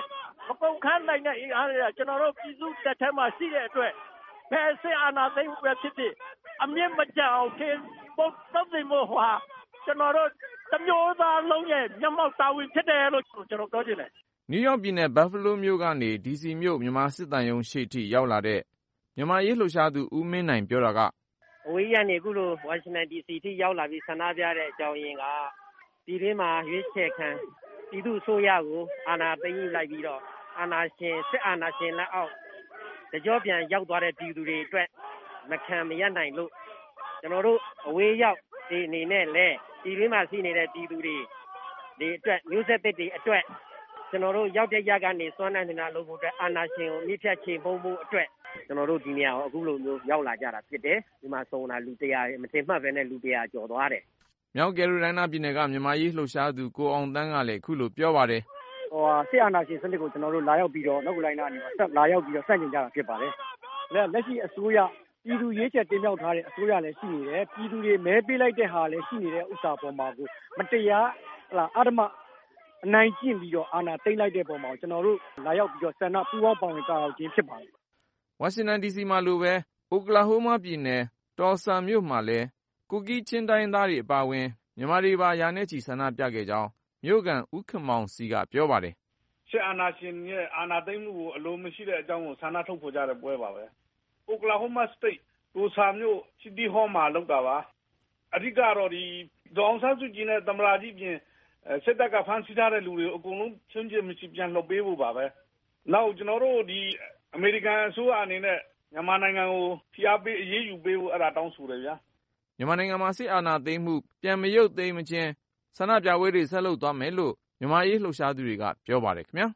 မကုန်ခန်းနိုင်တဲ့အင်အားတွေကကျွန်တော်တို့ပြည်သူတက်ထဲမှာရှိတဲ့အတွက်ဘယ်စစ်အာဏာသိမ်းမှုပဲဖြစ်ဖြစ်အမြင့်မကြအောင်ထင်ပုတ်သုံးသိမို့ဟာကျွန်တော်တို့တမျိုးသားလုံးရဲ့မျက်မှောက်တာဝန်ဖြစ်တယ်လို့ကျွန်တော်ပြောချင်တယ်နယူးယောက်ပြည်နယ်ဘတ်ဖလိုးမြို့ကနေဒီစီမြို့မြန်မာစစ်တမ်းရုံးရှေ့ထိရောက်လာတဲ့မြန်မာရေးလှုပ်ရှားသူဦးမင်းနိုင်ပြောတာကအဝေးရနေခုလိုဝါရှင်တန်ဒီစီထိရောက်လာပြီးဆန္ဒပြတဲ့အကြောင်းရင်းကပြည်တွင်းမှာရွေးချယ်ခံပြည်သူ့အစိုးရကိုအာဏာသိမ်းလိုက်ပြီးတော့အာဏာရှင်စစ်အာဏာရှင်လက်အောက်တကြောပြန်ရောက်သွားတဲ့ပြည်သူတွေအတွက်မခံမရနိုင်လို့ကျွန်တော်တို့အဝေးရောက်ဒီအနေနဲ့လဲပြည်တွင်းမှာရှိနေတဲ့ပြည်သူတွေဒီအတွက်မျိုးဆက်သစ်တွေအတွက်ကျွန်တော်တို့ရောက်တဲ့ရက်ကနေစွမ်းနိုင်နေတာလို့ဖို့အတွက်အာဏာရှင်ကိုမိဖြတ်ချေပုံမှုအတွက်ကျွန်တော်တို့ဒီနေရာကိုအခုလိုမျိုးရောက်လာကြတာဖြစ်တယ်ဒီမှာစုံလာလူတရာမတင်မှတ်ပဲနဲ့လူတရာကျော်သွားတယ်မြောက်ကယ်ရိုလိုင်းနာပြည်နယ်ကမြန်မာရေးလှုပ်ရှားသူကိုအောင်တန်းကလည်းခုလိုပြောပါတယ်ဟိုစစ်အာဏာရှင်စနစ်ကိုကျွန်တော်တို့လာရောက်ပြီးတော့နောက်ကလိုင်းနာအနေနဲ့ဆက်လာရောက်ပြီးတော့စန့်ကျင်ကြတာဖြစ်ပါတယ်လက်လက်ရှိအစိုးရပြည်သူရေးချက်တင်မြှောက်ထားတဲ့အစိုးရလည်းရှိနေတယ်ပြည်သူတွေမဲပေးလိုက်တဲ့ဟာလည်းရှိနေတဲ့ဥစ္စာပေါ်မှာကိုမတရားဟလာအဓမ္မအနိုင်ကျင့်ပြီးတော့အာဏာသိမ်းလိုက်တဲ့ပုံမှာကျွန်တော်တို့လာရောက်ပြီးတော့ဆန္ဒပူးပေါင်းပါဝင်ကြအောင်ခြင်းဖြစ်ပါတယ်ဝါရှင်တန်ဒီစီမှာလိုပဲအိုကလာဟိုးမားပြည်နယ်တော်ဆာမြို့မှာလည်းကူကီချင်းတိုင်းသားတွေအပါအဝင်မြန်မာတွေပါရာနဲ့ချီဆန္ဒပြခဲ့ကြောင်းမြို့ကန်ဦးခင်မောင်စီကပြောပါတယ်စစ်အာဏာရှင်ရဲ့အာဏာသိမ်းမှုကိုအလိုမရှိတဲ့အကြောင်းကိုဆန္ဒထုတ်ဖော်ကြတဲ့ပွဲပါပဲအိုကလာဟိုးမားစတိတ်တော်ဆာမြို့စီတီဟောမှာလုပ်တာပါအဓိကတော့ဒီဒေါအောင်ဆန်းစုကြည်နဲ့သမ္မတကြီးပြင်စစ်တပ်ကဖမ်းဆီးထားတဲ့လူတွေအကုန်လုံးချင်းချင်းမရှိပြန်လှုပ်ပေးဖို့ပါပဲနောက်ကျွန်တော်တို့ဒီအမေရိကန်အစိုးရအနေနဲ့မြန်မာနိုင်ငံကိုဖိအားပေးအရေးယူပေးဖို့အဲ့ဒါတောင်းဆိုတယ်ဗျာမြန်မာနိုင်ငံမှာစစ်အာဏာသိမ်းမှုပြန်မရုပ်သိမ်းမချင်းဆန္ဒပြပွဲတွေဆက်လုပ်သွားမယ်လို့မြန်မာရေးလှုပ်ရှားသူတွေကပြောပါတယ်ခင်ဗျာ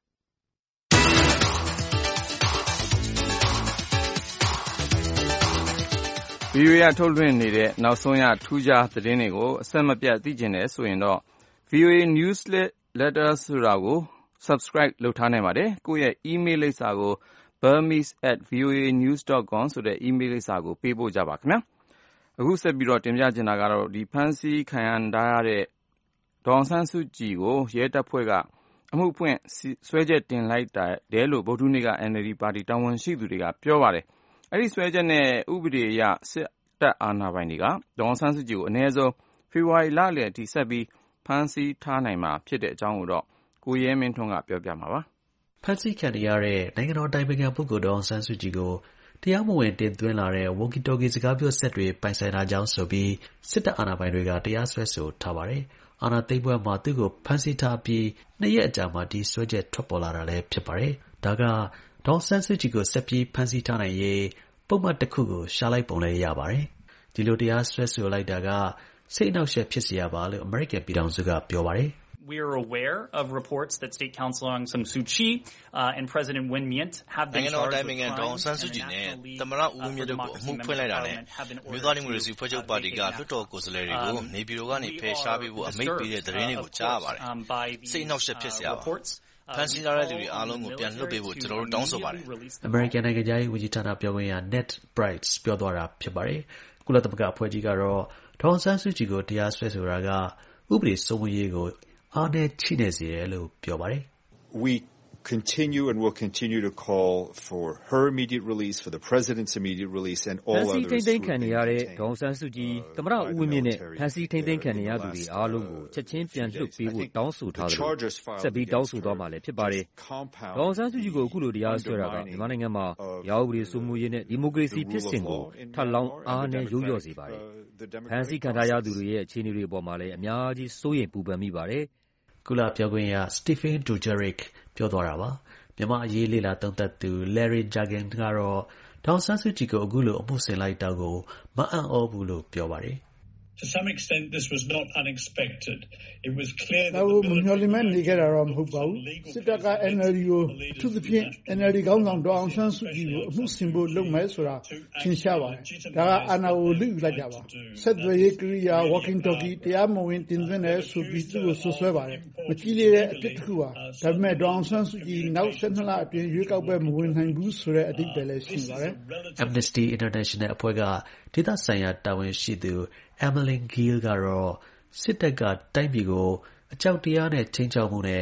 ဗီအိုအေထုတ်လွှင့်နေတဲ့နောက်ဆုံးရထူးခြားသတင်းတွေကိုအဆက်မပြတ်သိကျင်တယ်ဆိုရင်တော့ ဗီအိုအေ Newsletter ဆိုတာကို Subscribe လုပ်ထားနိုင်ပါတယ်ကိုယ့်ရဲ့ email လိပ်စာကို burmese at voa news dot com ဆိုတဲ့ email လိပ်စာကိုပေးပို့ကြပါခင်ဗျာအခုဆက်ပြီးတော့တင်ပြချင်တာကတော့ဒီဖန်စီခံရတဲ့ဒေါအောင်ဆန်းစုကြည်ကိုရဲတပ်ဖွဲ့ကအမှုဖွင့်ဆွဲချက်တင်လိုက်တယ်လို့ဗုဒ္ဓနေ့က အန် အယ် ဒီ ပါတီတာဝန်ရှိသူတွေကပြောပါတယ်အဲ့ဒီဆွဲချက်နဲ့ဥပဒေအရစစ်တပ်အာဏာပိုင်တွေကဒေါအောင်ဆန်းစုကြည်ကိုအနည်းဆုံးဖေဖော်ဝါရီလလယ်အထိဆက်ပြီးဖမ်းဆီးထားနိုင်မှာဖြစ်တဲ့အကြောင်းကိုတော့ကိုရဲမင်းထွန်းကပြောပြမှာပါဖမ်းဆီးခံရတဲ့နိုင်ငံတော်တိုင်ပင်ခံပုဂ္ဂိုလ်ဒေါအောင်ဆန်းစုကြည်ကိုတရားမဝင်တင်သွင်းလာတဲ့ walkie-talkie စကားပြောစက်တွေပိုင်ဆိုင်တာကြောင့်ဆိုပြီးစစ်တပ်အာဏာပိုင်တွေကတရားစွဲဆိုထားပါတယ်။အာဏာသိမ်းပွဲမှာသူ့ကိုဖမ်းဆီးထားပြီးနှစ်ရက်အကြာမှာဒီစွဲချက်ထွက်ပေါ်လာတာလည်းဖြစ်ပါတယ်။ဒါကဒေါအောင်ဆန်းစုကြည်ကိုဆက်ပြီးဖမ်းဆီးထားနိုင်ရေးပုံမှန်တစ်ခုကိုရှာလိုက်ပုံလည်းရပါတယ်။ဒီလိုတရားစွဲဆိုလိုက်တာကစိတ်အနှောက်အယှက်ဖြစ်စရာပါလို့အမေရိကန်ပြည်ထောင်စုကပြောပါတယ် We are aware of reports that State Counsel Aung San Suu Kyi uh, and President Win Myint have been charged with crimes and international league uh, for democracy members of parliament have been ordered to uh, vacate the House. Um, we are also disturbed, of course, um, by these uh, reports. ဖန်ဆီးထားတဲ့လူတွေအားလုံးကိုပြန်လွှတ်ပေးဖို့ကျွန်တော်တို့တောင်းဆိုပါတယ်။ American နိုင်ငံသားရေးဝန်ကြီးဌာနပြောခွင့်ရ Ned Price ပြောသွားတာဖြစ်ပါတယ်။ကုလသမဂ္ဂအဖွဲ့ကြီးကတော့ဒေါအောင်ဆန်းစုကြည်ကိုတရားစွဲဆိုတာကဥပဒေစိုးမိုးရေးကိုအားနည်းချိနေစေတယ်လို့ပြောပါတယ်။ We continue and will continue to call for her immediate release, for the president's immediate release, and all others. ဖန်ဆီးထိန်းသိမ်းခံနေရတဲ့ဒေါအောင်ဆန်းစုကြည်သမ္မတဦးဝင်းမြင့်နဲ့ဖန်ဆီးထိန်းသိမ်းခံနေရသူတွေအားလုံးကိုချက်ချင်းပြန်လွှတ်ပေးဖို့တောင်းဆိုထားတယ်။ဆက်ပြီးတောင်းဆိုသွားမှာလည်းဖြစ်ပါတယ်။ဒေါအောင်ဆန်းစုကြည်ကိုအခုလိုတရားစွဲတာကမြန်မာနိုင်ငံမှာရာဥပဒေစိုးမိုးရေးနဲ့ဒီမိုကရေစီဖြစ်စဉ်ကိုထပ်လောင်းအားနည်းရိုးရော့စေပါတယ်။ဖန်ဆီးခံထားရသူတွေရဲ့အခြေအနေတွေအပေါ်မှာလည်းအများကြီးစိုးရိမ်ပူပန်မိပါတယ်။ကုလပြောခွင့်ရ Stephen Dujarric ပြောသွားတာပါမြန်မာအရေးလေ့လာသုံးသပ်သူ Larry Jagan ကတော့ဒေါအောင်ဆန်းစုကြည်ကိုအခုလိုအမှုဆင်လိုက်တာကိုမအံ့ဩဘူးလို့ပြောပါတယ် To some extent this was not unexpected. It was clear that ဒါကိုမမျှော်လင့်မဲနေခဲ့တာတော့မဟုတ်ပါဘူးစစ်တပ်က N L D ကိုအထူးသဖြင့် N L D ခေါင်းဆောင်ဒေါအောင်ဆန်းစုကြည်ကိုအမှုဆင်ဖို့လုပ်မယ်ဆိုတာသင်ရှားပါတယ်ဒါကအာဏာကိုလူယူလိုက်တာပါဆက်သွယ်ရေးကိရိယာ walking talkie တရားမဝင်တင်သွင်းတယ်ဆိုပြီးသူ့ကိုဆွဆွဲပါတယ်မကြည့်လေတဲ့အဖြစ်တစ်ခုပါဒါပေမဲ့ဒေါအောင်ဆန်းစုကြည်နောက်၁၂လအတွင်းရွေးကောက်ပွဲမဝင်နိုင်ဘူးဆိုတဲ့အဓိပ္ပာယ်လည်းရှိပါတယ် Amnesty International အဖွဲ့ကဒေသဆိုင်ရာတာဝန်ရှိသူ Emmeline Gill ကတော့စစ်တပ်ကတိုင်းပြည်ကိုအကြောက်တရားနဲ့ချင်းချောက်မှုနဲ့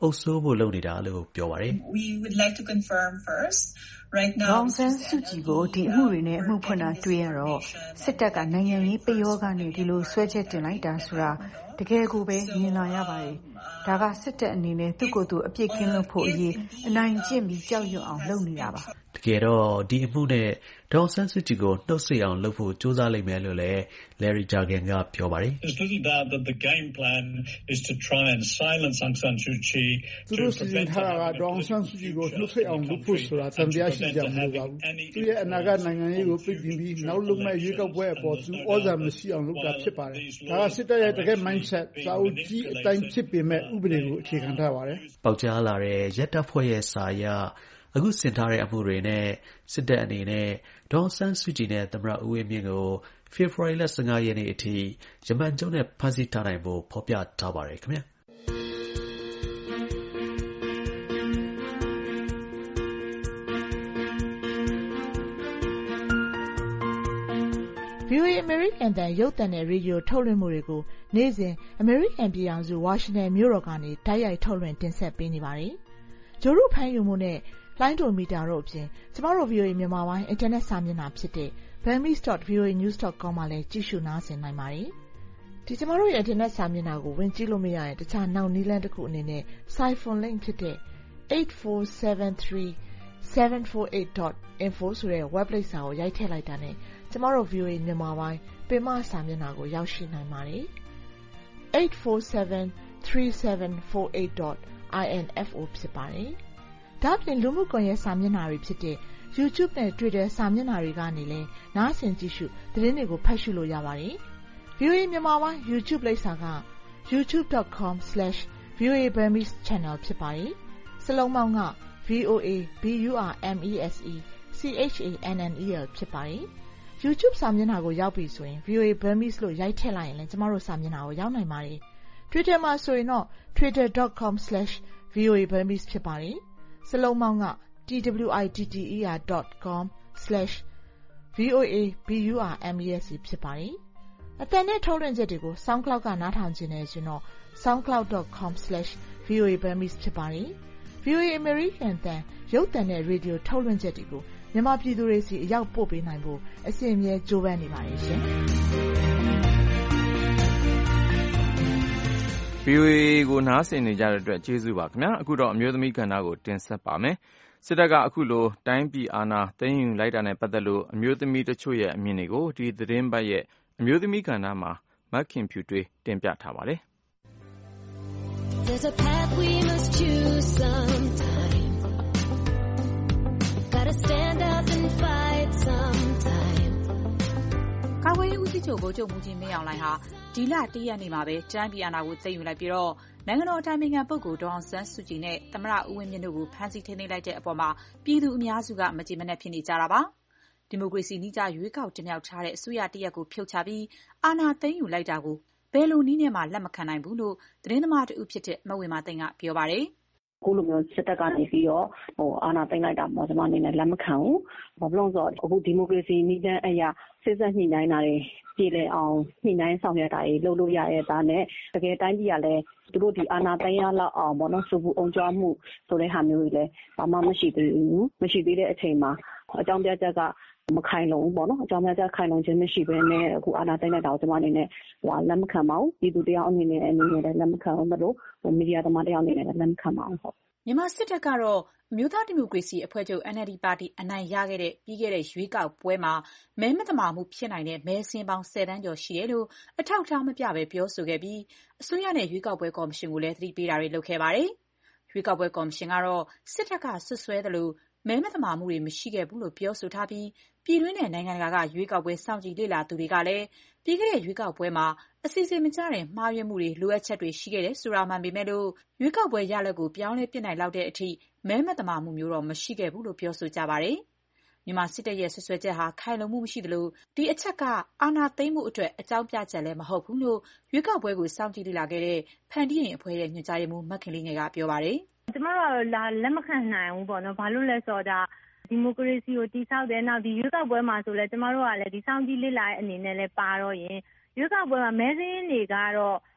အုပ်စိုးဖို့လုပ်နေတာလို့ပြောပါတယ် We would like to confirm first right now ဒေါ်အောင်ဆန်းစုကြည်ကိုဒီအမှုတွေနဲ့အမှုဖွင့်တာတွေ့ရတော့စစ်တပ်ကနိုင်ငံရေးပယောဂနဲ့ဒီလိုဆွဲချက်တင်လိုက်တာဆိုတာတကယ်ကိုပဲမြင်လာရပါတယ်ဒါကစစ်တပ်အနေနဲ့သူ့ကိုယ်သူအပြစ်ကင်းလို့ဖို့အရေးအနိုင်ကျင့်ပြီးကြောက်ရွံ့အောင်လုပ်နေတာပါတကယ်တော့ဒီအမှုနဲ့ဒေါ်အောင်ဆန်းစုကြည်ကိုနှုတ်ဆက်အောင်လုပ်ဖို့ကြိုးစားလိမ့်မယ်လို့လည်း Larry Jagan ကပြောပါတယ် There's little doubt that the game plan is to try and silence Aung San Suu Kyi သူတို့စီစဉ်ထားတာကဒေါ်အောင်ဆန်းစုကြည်ကိုနှုတ်ဆက်အောင်လုပ်ဖို့ဆိုတာသံသယရှိကြမလို့ပါဘူးသူရဲ့အနာဂတ်နိုင်ငံရေးကိုပိတ်ပင်ပြီးနောက်လုံမဲ့ရွေးကောက်ပွဲအပေါ်သူဩဇာမရှိအောင်လုပ်တာဖြစ်ပါတယ်ဒါကစစ်တပ်ရဲ့တကယ် mindset စာအုပ်ကြီးအတိုင်းဖြစ်ပေမဲ့ဥပဒေကိုအခြေခံထားပါတယ်ပေါက်ကြားလာတဲ့ရက်တပ်ဖွဲ့ရဲ့စာအရအခုစင်ထားတဲ့အမှုတွေနဲ့စစ်တပ်အနေနဲ့ဒေါ်အောင်ဆန်းစုကြည်နဲ့သမ္မတဦးဝင်းမြင့်ကိုဖေဖော်ဝါရီလ၁၅ရက်နေ့အထိရမန်ကျုံနဲ့ဖမ်းဆီးထားနိုင်ဖို့ဖော်ပြထားပါတယ်ခင်ဗျာဗီအိုအေ American တန်ရုပ်သံနဲ့ရေဒီယိုထုတ်လွှင့်မှုတွေကိုနေ့စဉ် American ပြည်ထောင်စုဝါရှင်တန်မြို့တော်ကနေတိုက်ရိုက်ထုတ်လွှင့်တင်ဆက်ပေးနေပါတယ်။ဂျိုရုဖမ်းယူမှုနဲ့လိုင်းဒိုမီတာတို့အပြင်ကျမတို့ ဗီအိုအေ မြန်မာပိုင်းအင်တာနက်စာမျက်နှာဖြစ်တဲ့ burmese dot v o a news dot com မှာလည်းကြည့်ရှုနားဆင်နိုင်ပါတယ်။ဒီကျမတို့ရဲ့အင်တာနက်စာမျက်နှာကိုဝင်ကြည့်လို့မရရင်တခြားနောက်နည်းလမ်းတစ်ခုအနေနဲ့ Siphon link ဖြစ်တဲ့ eight four seven three seven four eight dot info ဆိုတဲ့ website စာကိုရိုက်ထည့်လိုက်တာနဲ့ကျမတို့ ဗီအိုအေ မြန်မာပိုင်းပင်မစာမျက်နှာကိုရောက်ရှိနိုင်ပါတယ်။ eight four seven three seven four eight dot info ဖြစ်ပါတယ်။ဒါ့အပြင်လူမှုကွန်ရက်စာမျက်နှာတွေဖြစ်တဲ့ YouTube နဲ့ Twitter စာမျက်နှာတွေကနေလည်းနားဆင်ကြည့်ရှုသတင်းတွေကိုဖတ်ရှုလို့ရပါတယ်။ ဗီအိုအေ မြန်မာပိုင်း YouTube လိပ်စာက youtube dot com slash v o a burmese channel ဖြစ်ပါတယ်။စလုံးပေါင်းက V O A B U R M E S E C H A N N E L ဖြစ်ပါတယ်။ YouTube စာမျက်နှာကိုရောက်ပြီဆိုရင် ဗီအိုအေ Burmese လို့ရိုက်ထည့်လိုက်ရင်လည်းကျမတို့စာမျက်နှာကိုရောက်နိုင်ပါတယ်။ Twitter မှာဆိုရင်တော့ twitter dot com slash v o a burmese ဖြစ်ပါတယ်။စလုံးပေါင်းက twitter dot com slash v o a b u r m e s e ဖြစ်ပါတယ်။အသံနဲ့ထုတ်လွှင့်ချက်တွေကို SoundCloud ကနားထောင်ခြင်းနဲ့ဆိုတော့ soundcloud dot com slash v o a burmese ဖြစ်ပါတယ်။ ဗီအိုအေ American တန်ရုပ်သံနဲ့ရေဒီယိုထုတ်လွှင့်ချက်တွေကိုမြန်မာပြည်သူတွေစီအရောက်ပို့ပေးနိုင်ဖို့အစီအမြဲကြိုးပမ်းနေပါတယ်ရှင်။ဗီအိုအေ ကိုနားဆင်နေကြတဲ့အတွက်ကျေးဇူးပါခင်ဗျာ။အခုတော့အမျိုးသမီးကဏ္ဍကိုတင်ဆက်ပါမယ်။စစ်တပ်ကအခုလိုတိုင်းပြည်အာဏာသိမ်းယူလိုက်တာနဲ့ပတ်သက်လို့အမျိုးသမီးတချို့ရဲ့အမြင်တွေကိုဒီသတင်းပတ်ရဲ့အမျိုးသမီးကဏ္ဍမှာမခင်ဖြူတွေးတင်ပြထားပါတယ်။ There's a path we must choose sometime. Gotta stand up and fight sometime. ကာကွယ်ရေးဦးစီးချုပ်ဗိုလ်ချုပ်မှူးကြီးမင်းအောင်လှိုင်ဟာဒီလတရက်နေ့မှာပဲတိုင်းပြည်အာဏာကိုသိမ်းယူလိုက်ပြီးတော့နိုင်ငံတော်အတိုင်ပင်ခံပုဂ္ဂိုလ်ဒေါ်အောင်ဆန်းစုကြည်နဲ့သမ္မတဦးဝင်းမြင့်တို့ကိုဖမ်းဆီးထိန်းသိမ်းလိုက်တဲ့အပေါ်မှာပြည်သူအများစုကမကျေမနပ်ဖြစ်နေကြတာပါ။ဒီမိုကရေစီနည်းကျရွေးကောက်တင်မြှောက်ထားတဲ့အစိုးရတရက်ကိုဖြုတ်ချပြီးအာဏာသိမ်းယူလိုက်တာကိုဘယ်လိုနည်းနဲ့မှလက်မခံနိုင်ဘူးလို့သတင်းသမားတဦးဖြစ်တဲ့မဝေမာသိန်းကပြောပါတယ်။ကိုလိုမျိုးစစ်တပ်ကနေပြီးတော့ဟိုအာဏာသိမ်းလိုက်တာပေါ့ကျွန်မအနေနဲ့လက်မခံဘူး။ဘာလို့လဲဆိုတော့အခုဒီမိုကရေစီနည်းလမ်းအရာစစ်ဆက်ညှိနှိုင်းတာတွေပြည်လဲအောင်ညှိနှိုင်းဆောင်ရွက်တာတွေလုပ်လို့ရတဲ့ဒါနဲ့တကယ်တိုင်းပြည်ကလည်းသူတို့ဒီအာဏာသိမ်းရလောက်အောင်ပေါ့နော်စူပူအောင်ကြွားမှုဆိုတဲ့ဟာမျိုးတွေလည်းဘာမှမရှိသေးဘူး။မရှိသေးတဲ့အချိန်မှာအကြောင်းပြချက်ကမခိုင်လုံဘူးပေါ့နော်အကြောင်းပြချက်ခိုင်လုံခြင်းမရှိဘဲနဲ့အခုအာဏာသိမ်းလိုက်တာကိုကျွန်မအနေနဲ့ဟိုလက်မခံပါဘူးပြည်သူတယောက်အနေနဲ့အနေနဲ့လည်းလက်မခံဘူးမလို့ဟိုမီဒီယာသမားတယောက်အနေနဲ့လည်းလက်မခံပါဘူးဟုတ်မြန်မာစစ်တပ်ကတော့အမျိုးသားဒီမိုကရေစီအဖွဲ့ချုပ် N L D ပါတီအနိုင်ရခဲ့တဲ့ပြီးခဲ့တဲ့ရွေးကောက်ပွဲမှာမဲမသမာမှုဖြစ်နိုင်တဲ့မဲစင်းပေါင်းဆယ်တန်းကျော်ရှိတယ်လို့အထောက်အထားမပြဘဲပြောဆိုခဲ့ပြီးအစိုးရနဲ့ရွေးကောက်ပွဲကော်မရှင်ကိုလည်းသတိပေးတာတွေလုပ်ခဲ့ပါတယ်။ရွေးကောက်ပွဲကော်မရှင်ကတော့စစ်တပ်ကဆွဆွဲသလိုမဲမသမာမှုတွေမရှိခဲ့ဘူးလို့ပြောဆိုထားပြီးပြည်တွင်းနဲ့နိုင်ငံတကာကရွေးကောက်ပွဲစောင့်ကြည့်လေ့လာသူတွေကလည်းပြီးခဲ့တဲ့ရွေးကောက်ပွဲမှာအစီအစဉ်မကျတဲ့မှားယွင်းမှုတွေလိုအပ်ချက်တွေရှိခဲ့တယ်ဆိုတာမှန်ပေမဲ့လို့ရွေးကောက်ပွဲရလဒ်ကိုပြောင်းလဲပစ်နိုင်လောက်တဲ့အထိမဲမသမာမှုမျိုးတော့မရှိခဲ့ဘူးလို့ပြောဆိုကြပါတယ်။မြန်မာစစ်တပ်ရဲ့ဆွဆွဲချက်ဟာခိုင်လုံမှုမရှိသလိုဒီအချက်ကအာဏာသိမ်းမှုအတွက်အကြောင်းပြချက်လည်းမဟုတ်ဘူးလို့ရွေးကောက်ပွဲကိုစောင့်ကြည့်လေ့လာခဲ့တဲ့ဖန်တီးရင်အဖွဲ့ရဲ့ညွှန်ကြားရေးမှူးမခင်လေးငယ်ကပြောပါတယ်။ကျမတို့ကလက်မခံနိုင်ဘူးပေါ့နော်။ဘာလို့လဲဆိုတော့ဒီမိုကရေစီကိုတည်ဆောက်တယ်နောက်ဒီရွေးကောက်ပွဲမှာဆိုလဲကျမတို့ကလည်းဒီစောင့်ကြည့်လေ့လာတဲ့အနေနဲ့လည်းပါတော့ရင်ရွေးကောက်ပွဲမှာမဲစင်းတွေကတော့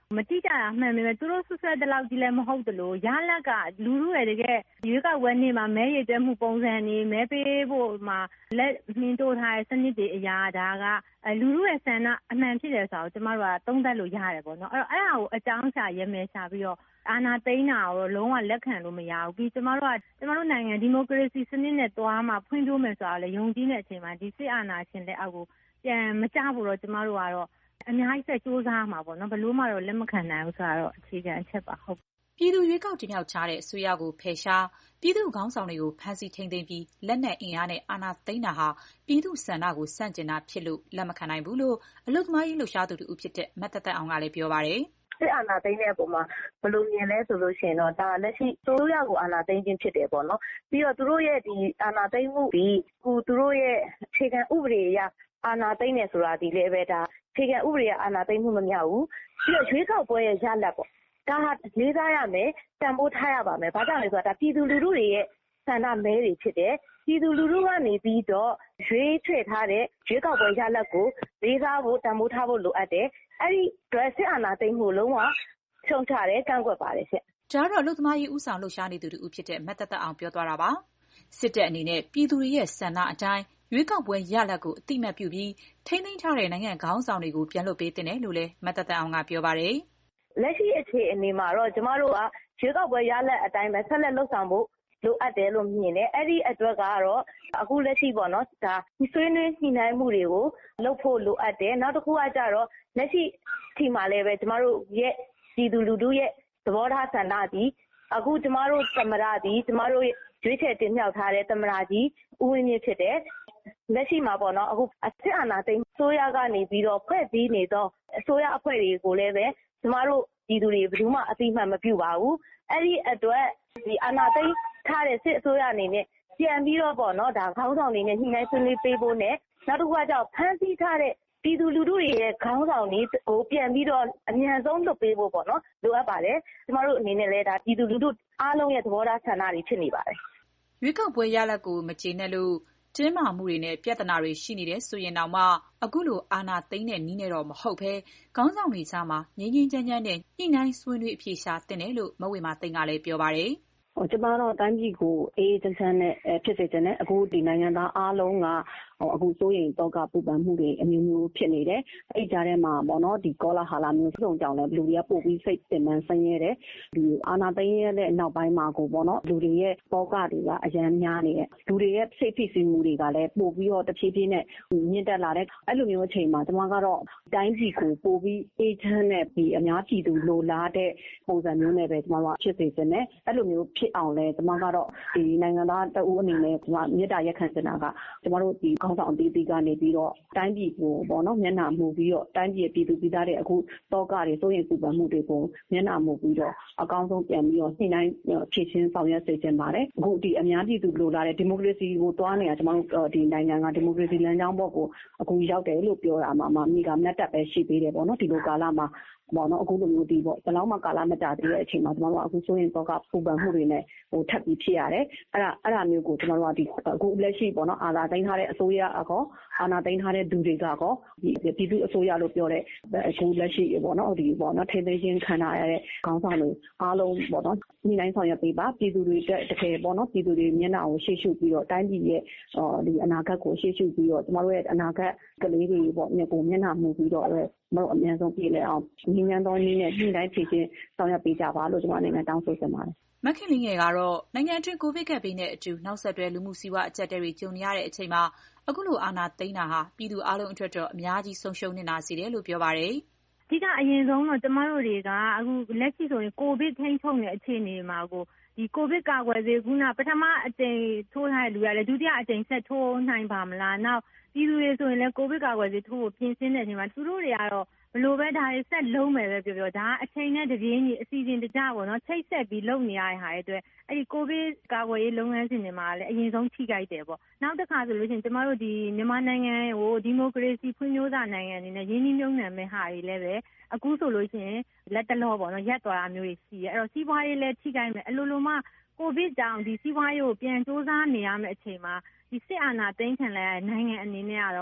မတိကျတာမှန်ပေမဲ့သူတို့ဆွဆွဲတဲ့လောက်ကြီးလည်းမဟုတ်သလိုရလက်ကလူလူရဲ့တကယ်ရွေးကောက်ပွဲနေ့မှာမဲရည်တွဲမှုပုံစံနေမဲပေးဖို့မှာလက်နှင်းတိုးထားတဲ့စနစ်တွေအရာဒါကလူလူရဲ့ဆန္ဒအမှန်ဖြစ်တယ်ဆိုတော့ကျမတို့ကသုံးသပ်လို့ရတယ်ပေါ့နော်အဲ့တော့အဲ့ဒါကိုအကြောင်းရှာရမယ်ရှာပြီးတော့အာဏာသိမ်းတာကိုလုံးဝလက်ခံလို့မရဘူးပြီးကျမတို့ကကျမတို့နိုင်ငံဒီမိုကရေစီစနစ်နဲ့တွားမှဖွံ့ဖြိုးမယ်ဆိုတာလေယုံကြည်တဲ့အချိန်မှာဒီစစ်အာဏာရှင်လက်အောက်ကိုပြန်မကြဖို့တော့ကျမတို့ကတော့အများကြီးဆက်စူးစမ်းမှာပေါ့နော်ဘလို့မှတော့လက်မခံနိုင်ဘူးဆိုတော့အခြေခံအချက်ပါဟုတ်ပြည်သူရွေးကောက်တင်မြှောက်ထားတဲ့အစိုးရကိုဖယ်ရှားပြည်သူခေါင်းဆောင်တွေကိုဖမ်းဆီးထိန်းသိမ်းပြီးလက်နက်အင်အားနဲ့အာဏာသိမ်းတာဟာပြည်သူဆန္ဒကိုဆန့်ကျင်တာဖြစ်လို့လက်မခံနိုင်ဘူးလို့အလုပ်သမားရေးလှုပ်ရှားသူတူဖြစ်တဲ့မတ်သက်သက်အောင်ကလည်းပြောပါတယ်စစ်အာဏာသိမ်းတဲ့အပေါ်မှာဘယ်လိုမြင်လဲဆိုလို့ရှိရင်တော့ဒါလက်ရှိသူတို့ရကိုအာဏာသိမ်းခြင်းဖြစ်တယ်ပေါ့နော်ပြီးတော့သူတို့ရဲ့ဒီအာဏာသိမ်းမှုဒီခုသူတို့ရဲ့အခြေခံဥပဒေအရအာဏာသိမ်းနေဆိုတာဒီလည်းပဲဒါအခြေခံဥပဒေအာဏာသိမ်းမှုမမြောက်ဘူးပြီးတော့ရွေးကောက်ပွဲရဲ့ရလဒ်ပေါ့ဒါဟာလေးစားရမယ်တန်ဖိုးထားရပါမယ်ဘာကြောင့်လဲဆိုတော့ဒါပြည်သူလူထုတွေရဲ့ဆန္ဒမဲတွေဖြစ်တယ်ပြည်သူလူထုကနေပြီးတော့ရွေးချယ်ထားတဲ့ရွေးကောက်ပွဲရလဒ်ကိုလေးစားဖို့တန်ဖိုးထားဖို့လိုအပ်တယ်အဲ့ဒီအတွက်စစ်အာဏာသိမ်းမှုလုံးဝရှုံချတယ်ကန့်ကွက်ပါတယ်ရှင့်ဒါတော့အလုပ်သမားရေးဦးဆောင်လှုပ်ရှားနေသူတူဖြစ်တဲ့မတ်သက်သက်အောင်ပြောသွားတာပါစစ်တပ်အနေနဲ့ပြည်သူတွေရဲ့ဆန္ဒအတိုင်းရွေးကောက်ပွဲရလဒ်ကိုအတိအမှတ်ပြုပြီးထိန်းသိမ်းထားတဲ့နိုင်ငံခေါင်းဆောင်တွေကိုပြန်လွှတ်ပေးသင့်တယ်လို့လည်းမတ်သက်သက်အောင်ကပြောပါတယ်လက်ရှိအခြေအနေမှာတော့ကျမတို့ကရွေးကောက်ပွဲရလဒ်အတိုင်းပဲဆက်လက်လှုပ်ဆောင်ဖို့လိုအပ်တယ်လို့မြင်တယ်အဲ့ဒီအတွက်ကတော့အခုလက်ရှိပေါ့နော်ဒါဆွေးနွေးညှိနှိုင်းမှုတွေကိုလုပ်ဖို့လိုအပ်တယ်နောက်တစ်ခုကကြတော့လက်ရှိဒီမှာလည်းပဲကျမတို့ရဲ့ပြည်သူလူထုရဲ့သဘောထားဆန္ဒသည်အခုကျမတို့သမ္မတသည်ကျမတို့ရွေးချယ်တင်မြှောက်ထားတဲ့သမ္မတကြီးဦးဝင်းမြင့်ဖြစ်တယ်လက်ရှိမှာပေါ့နော်အခုစစ်အာဏာသိမ်းအစိုးရကနေပြီးတော့ဖွဲ့စည်းနေသောအစိုးရအဖွဲ့တွေကိုလည်းပဲကျမတို့ပြည်သူတွေဘယ်သူမှအသိမှတ်မပြုပါဘူးအဲ့ဒီအတွက်ဒီအာဏာသိမ်းထားတဲ့စစ်အစိုးရအနေနဲ့ပြန်ပြီးတော့ပေါ့နော်ဒါခေါင်းဆောင်တွေနဲ့ညှိနှိုင်းဆွေးနွေးပေးဖို့နဲ့နောက်တစ်ခုကကြောင့်ဖမ်းဆီးထားတဲ့ပြည်သူလူထုတွေရဲ့ခေါင်းဆောင်တွေကိုပြန်ပြီးတော့အမြန်ဆုံးလွှတ်ပေးဖို့ပေါ့နော်လိုအပ်ပါတယ်ကျမတို့အနေနဲ့လည်းဒါပြည်သူလူထုအားလုံးရဲ့သဘောထားဆန္ဒတွေဖြစ်နေပါတယ်ရွေးကောက်ပွဲရလဒ်ကိုမကျေနပ်လို့တင်းမာမှုတွေနဲ့ပြဿနာတွေရှိနေတယ်ဆိုရင်တောင်မှအခုလိုအာဏာသိမ်းတဲ့နည်းနဲ့တော့မဟုတ်ဘဲခေါင်းဆောင်တွေကြားမှာငြိမ်းငြိမ်းချမ်းချမ်းနဲ့ညှိနှိုင်းဆွေးနွေးအဖြေရှာသင့်တယ်လို့မဝေမာသိန်းကလည်းပြောပါတယ်ဟိုကျမတို့တိုင်းပြည်ကိုအေးအေးချမ်းချမ်းနဲ့ဖြစ်စေချင်တယ်အခုဒီနိုင်ငံသားအားလုံးကဟိုအခုစိုးရိမ်တော့ကပူပန်မှုတွေအမျိုးမျိုးဖြစ်နေတယ်အဲ့ကြားထဲမှာပေါ့နော်ဒီကောလာဟာလာမျိုးစုံကြောင့်လည်းလူတွေကပို့ပြီးစိတ်ပင်ပန်းဆင်းရဲတယ်ဒီအာနာသိန်းရဲ့နောက်ပိုင်းမှာကိုပေါ့နော်လူတွေရဲ့ပေါကတွေကအရန်များနေတယ်လူတွေရဲ့စိတ်ဖိစီးမှုတွေကလည်းပို့ပြီးတော့တဖြည်းဖြည်းနဲ့မြင့်တက်လာတယ်အဲ့လိုမျိုးအချိန်မှာကျမကတော့တိုင်းပြည်ကိုပို့ပြီးအေးချမ်းတဲ့ဒီအများပြည်သူလိုလားတဲ့ပုံစံမျိုးနဲ့ပဲကျမတို့ဖြစ်စေချင်တယ်အဲ့လိုမျိုးဖြစ်အောင်လဲကျမကတော့ဒီနိုင်ငံသားတဦးအနေနဲ့ကျမမေတ္တာရက်ခံချင်တာကကျမတို့ဒီခေါင်းဆောင်အသီးသီးကနေပြီးတော့တိုင်းပြည်ကိုပေါ့နော်မျက်နှာမူပြီးတော့တိုင်းပြည်ပြည်သူပြည်သားတွေအခုတောကတွေစိုးရိမ်ပူပန်မှုတွေကိုမျက်နှာမူပြီးတော့အကောင်းဆုံးပြန်ပြီးတော့နှိမ့်နိုင်ဖြည့်ချင်းဆောင်ရွက်စေချင်ပါတယ်အခုဒီအများပြည်သူလိုလားတဲ့ဒီမိုကရေစီကိုတွားနေတာကျမတို့ဒီနိုင်ငံကဒီမိုကရေစီလမ်းကြောင်းပေါ်ကိုအခုရောက်တယ်လို့ပြောတာမှမှမိကမျက်တက်ပဲရှိသေးတယ်ပေါ့နော်ဒီလိုကာလမှာပေါ့နော်အခုလိုမျိုးဒီပေါ့ဘယ်လောက်မှကာလမတာသေးတဲ့အချိန်မှာကျမတို့အခုစိုးရင်တော့ကပူပန်မှုတွေနဲ့ဟိုထပ်ပြီးဖြစ်ရတယ်အဲ့ဒါအဲ့ဒါမျိုးကိုကျမတို့ကဒီအခုလက်ရှိပေါ့နော်အာဏာသိမ်းထားတဲ့အစိုးရအကောအာဏာသိမ်းထားတဲ့သူတွေကကောဒီပြည်သူအစိုးရလို့ပြောတဲ့အခုလက်ရှိပေါ့နော်ဒီပေါ့နော်ထိန်းသိမ်းခြင်းခံရတဲ့ခေါင်းဆောင်တွေအားလုံးပေါ့နော်ညီတိုင်းဆောင်ရွက်ပေးပါပြည်သူတွေတကယ်ပေါ့နော်ပြည်သူတွေမျက်နှာကိုရှေ့ရှုပြီးတော့တိုင်းပြည်ရဲ့ဒီအနာဂတ်ကိုရှေ့ရှုပြီးတော့ကျမတို့ရဲ့အနာဂတ်ကလေးတွေပေါ့မျက်ကိုမျက်နှာမူပြီးတော့မတို့အများဆုံးပြည်လဲအောင်ညီညာတော်နည်းနဲ့ညီတိုင်းဖြည့်ချင်းဆောင်ရွက်ပေးကြပါလို့ကျွန်မအနေနဲ့တောင်းဆိုချင်ပါတယ်မခင်လင်းငယ်ကတော့နိုင်ငံအတွင်းကိုဗစ်ကပ်ဘေးနဲ့အတူနောက်ဆက်တွဲလူမှုစီးပွားအကျပ်အတည်းတွေကြုံနေရတဲ့အချိန်မှာအခုလိုအာဏာသိမ်းတာဟာပြည်သူအလုံးအတွက်တော့အများကြီးဆုံးရှုံးနေတာစီတယ်လို့ပြောပါတယ်အဓိကအရင်ဆုံးတော့ကျမတို့တွေကအခုလက်ရှိဆိုရင်ကိုဗစ်ထိန်းချုပ်နေတဲ့အခြေအနေမှာကိုဒီကိုဗစ်ကာကွယ်ဆေးခုနပထမအကြိမ်ထိုးထားတဲ့လူရတယ်ဒုတိယအကြိမ်ဆက်ထိုးနိုင်ပါမလားနောက်ပြည်သူတွေဆိုရင်လည်းကိုဗစ်ကာကွယ်ဆေးထိုးဖို့ပြင်ဆင်တဲ့အချိန်မှာသူတို့တွေကတော့ဘလို့ပဲဒါတွေဆက်လုံးမယ်ပဲပြောပြောဒါအချိန်နဲ့တပြေးညီအစီအစဉ်တကျပေါ့နော်ချိတ်ဆက်ပြီးလုပ်နေရတဲ့ဟာတွေအတွက်အဲ့ဒီကိုဗစ်ကာကွယ်ရေးလုပ်ငန်းစဉ်တွေမှာလည်းအရင်ဆုံးထိခိုက်တယ်ပေါ့နောက်တစ်ခါဆိုလို့ရှိရင်ကျမတို့ဒီမြန်မာနိုင်ငံကိုဒီမိုကရေစီဖွံ့ဖြိုးစာနိုင်ငံအနေနဲ့ရင်းနှီးမြှုပ်နှံမဲ့ဟာတွေလည်းပဲအခုဆိုလို့ရှိရင်လက်တလောပေါ့နော်ရက်သွားတာမျိုးတွေရှိရဲအဲ့တော့စီးပွားရေးလည်းထိခိုက်မယ်အလိုလိုမှကိုဗစ်ကြောင့်ဒီစီးပွားရေးကိုပြန်စူးစမ်းနေရမယ့်အချိန်မှာဒီစစ်အာဏာသိမ်းခံလိုက်ရတဲ့နိုင်ငံအနေနဲ့ကတော့ဒီ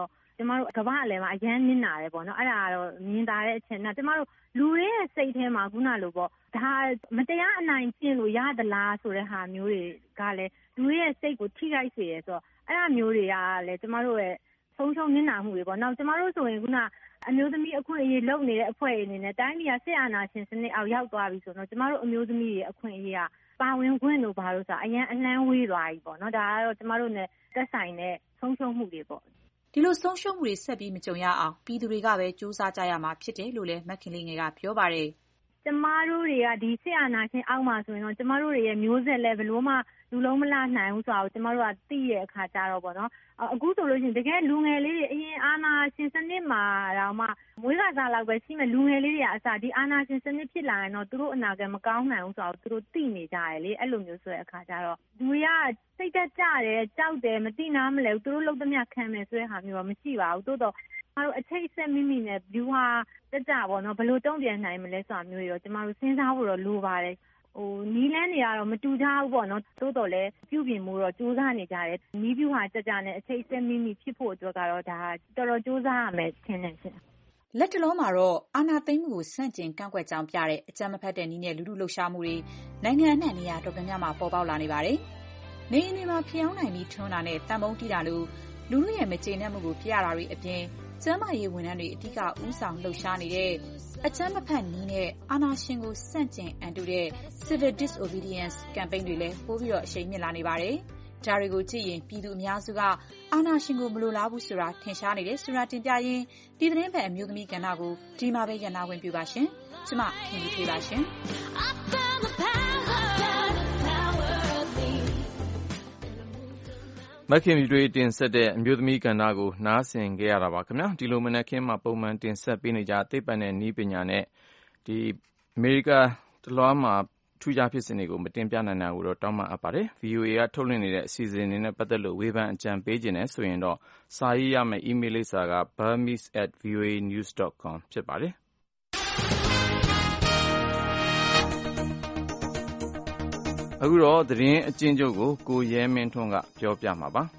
ကျမတို့ကမ္ဘာလည်းမှာအရန်နစ်နာတယ်ပေါ့နော်အဲ့ဒါကတော့မြင်သာတဲ့အချက်နဲ့ကျမတို့လူတွေရဲ့စိတ်ထဲမှာခုနလိုပေါ့ဒါမတရားအနိုင်ကျင့်လို့ရသလားဆိုတဲ့ဟာမျိုးတွေကလည်းလူတွေရဲ့စိတ်ကိုထိခိုက်စေရဆိုတော့အဲ့ဒါမျိုးတွေကလည်းကျမတို့ရဲ့ဆုံးရှုံးနစ်နာမှုတွေပေါ့နောက်ကျမတို့ဆိုရင်ခုနအမျိုးသမီးအခွင့်အရေးလုပ်နေတဲ့အဖွဲ့အနေနဲ့တိုင်းပြည်ကစစ်အာဏာရှင်စနစ်အောက်ရောက်သွားပြီဆိုတော့ကျမတို့အမျိုးသမီးတွေအခွင့်အရေးကပါဝင်ခွင့်လို့ဘာလို့ဆိုအရင်အနှမ်းဝေးသွားပြီပေါ့နော်ဒါကတော့ကျမတို့နဲ့သက်ဆိုင်တဲ့ဆုံးရှုံးမှုတွေပေါ့ဒီလိုဆုံးရှုံးမှုတွေဆက်ပြီးမကြုံရအောင်ပြည်သူတွေကပဲစူးစမ်းကြရမှာဖြစ်တယ်လို့လည်းမခင်လေးငယ်ကပြောပါတယ်ကျမတို့တွေကဒီစစ်အာဏာရှင်အောက်မှာဆိုရင်တော့ကျမတို့တွေရဲ့မျိုးဆက်လည်းဘလို့မှလူလုံးမလနိုင်ဘူးဆိုတော့ကျမတို့ကသိရတဲ့အခါကျတော့ပေါ့နော်အခုဆိုလို့ရှိရင်တကယ်လူငယ်လေးတွေအရင်အာဏာရှင်စနစ်မှာတော့မှမွေးကစားလောက်ပဲရှိမဲ့လူငယ်လေးတွေကအစားဒီအာဏာရှင်စနစ်ဖြစ်လာရင်တော့သူတို့အနာဂတ်မကောင်းနိုင်ဘူးဆိုတော့သူတို့သိနေကြတယ်လေအဲ့လိုမျိုးဆိုတဲ့အခါကျတော့လူတွေကစိတ်သက်ကြတယ်ကြောက်တယ်မသိနာမလဲဘူးသူတို့လုံးသမျှခံမယ်ဆိုတဲ့ဟာမျိုးတော့မရှိပါဘူးတိုးတော့ကျမတို့အချိတ်ဆက်မိမိနဲ့ view ဟာတက်ကြပေါ့နော်ဘယ်လိုတုံ့ပြန်နိုင်မလဲဆိုတာမျိုးတွေတော့ကျမတို့စဉ်းစားဖို့တော့လိုပါတယ်ဟိုနီးလန်းတွေကတော့မတူကြဘူးပေါ့နော်တိုးတော်လဲပြုပြင်မှုတော့စူးစမ်းနေကြတယ်နီး view ဟာကြကြနဲ့အချိတ်ဆက်မိမိဖြစ်ဖို့အတွက်ကတော့ဒါတော်တော်စူးစမ်းရမယ်ထင်တယ်ရှင်လက်တလုံးမှာတော့အာဏာသိမ်းမှုကိုစန့်ကျင်ကန့်ကွက်ကြောင်းပြတဲ့အကြမ်းမဖက်တဲ့နည်းနဲ့လူထုလှုပ်ရှားမှုတွေနိုင်ငံအနှံ့နေရာတော်တော်များများမှာပေါ်ပေါက်လာနေပါတယ်။နေအိမ်တွေမှာဖျောင်းနိုင်ပြီးထွန်းတာနဲ့တန်ပုံးတီးတာလိုလူထုရဲ့မကျေနပ်မှုကိုပြရတာတွေအပြင်ကျန်းမာရေးဝန်ထမ်းတွေအဓိကဦးဆောင်လှုပ်ရှားနေတဲ့အကြမ်းမဖက်နည်းနဲ့အာဏာရှင်ကိုစန့်ကျင်အန်တုတဲ့ Civil Disobedience Campaign တွေလည်းပိုပြီးတော့အရှိန်မြင့်လာနေပါတယ်။ဒါတွေကိုကြည့်ရင်ပြည်သူအများစုကအာဏာရှင်ကိုမလိုလားဘူးဆိုတာထင်ရှားနေတယ်ဆိုတာတင်ပြရင်းဒီသတင်းပတ်အမျိုးသမီးကဏ္ဍကိုဒီမှာပဲရန်နာဝင်ပြပါရှင်။ကျမခင်ဗျေးပါရှင်။မခင်ဗျေးတင်ဆက်တဲ့အမျိုးသမီးကဏ္ဍကိုနားဆင်ကြရတာပါခင်ဗျာဒီလိုမနက်ခင်းမှာပုံမှန်တင်ဆက်ပေးနေကြသိပ္ပံနဲ့နည်းပညာနဲ့ဒီအမေရိကန်တလွှားမှာထူးခြားဖြစ်စဉ်တွေကိုမတင်ပြနိုင်တာကိုတော့တောင်းပန်အပ်ပါတယ် ဗွီအိုအေ ကထုတ်လွှင့်နေတဲ့အစီအစဉ်တွေနဲ့ပတ်သက်လို့ဝေဖန်အကြံပေးခြင်းနဲ့ဆိုရင်တော့စာရေးရမယ့် email လိပ်စာက burmese at voanews dot com ဖြစ်ပါတယ်အခုတော့သတင်းအကျဉ်းချုပ်ကိုကိုရဲမင်းထွန်းကပြောပြမှာပါ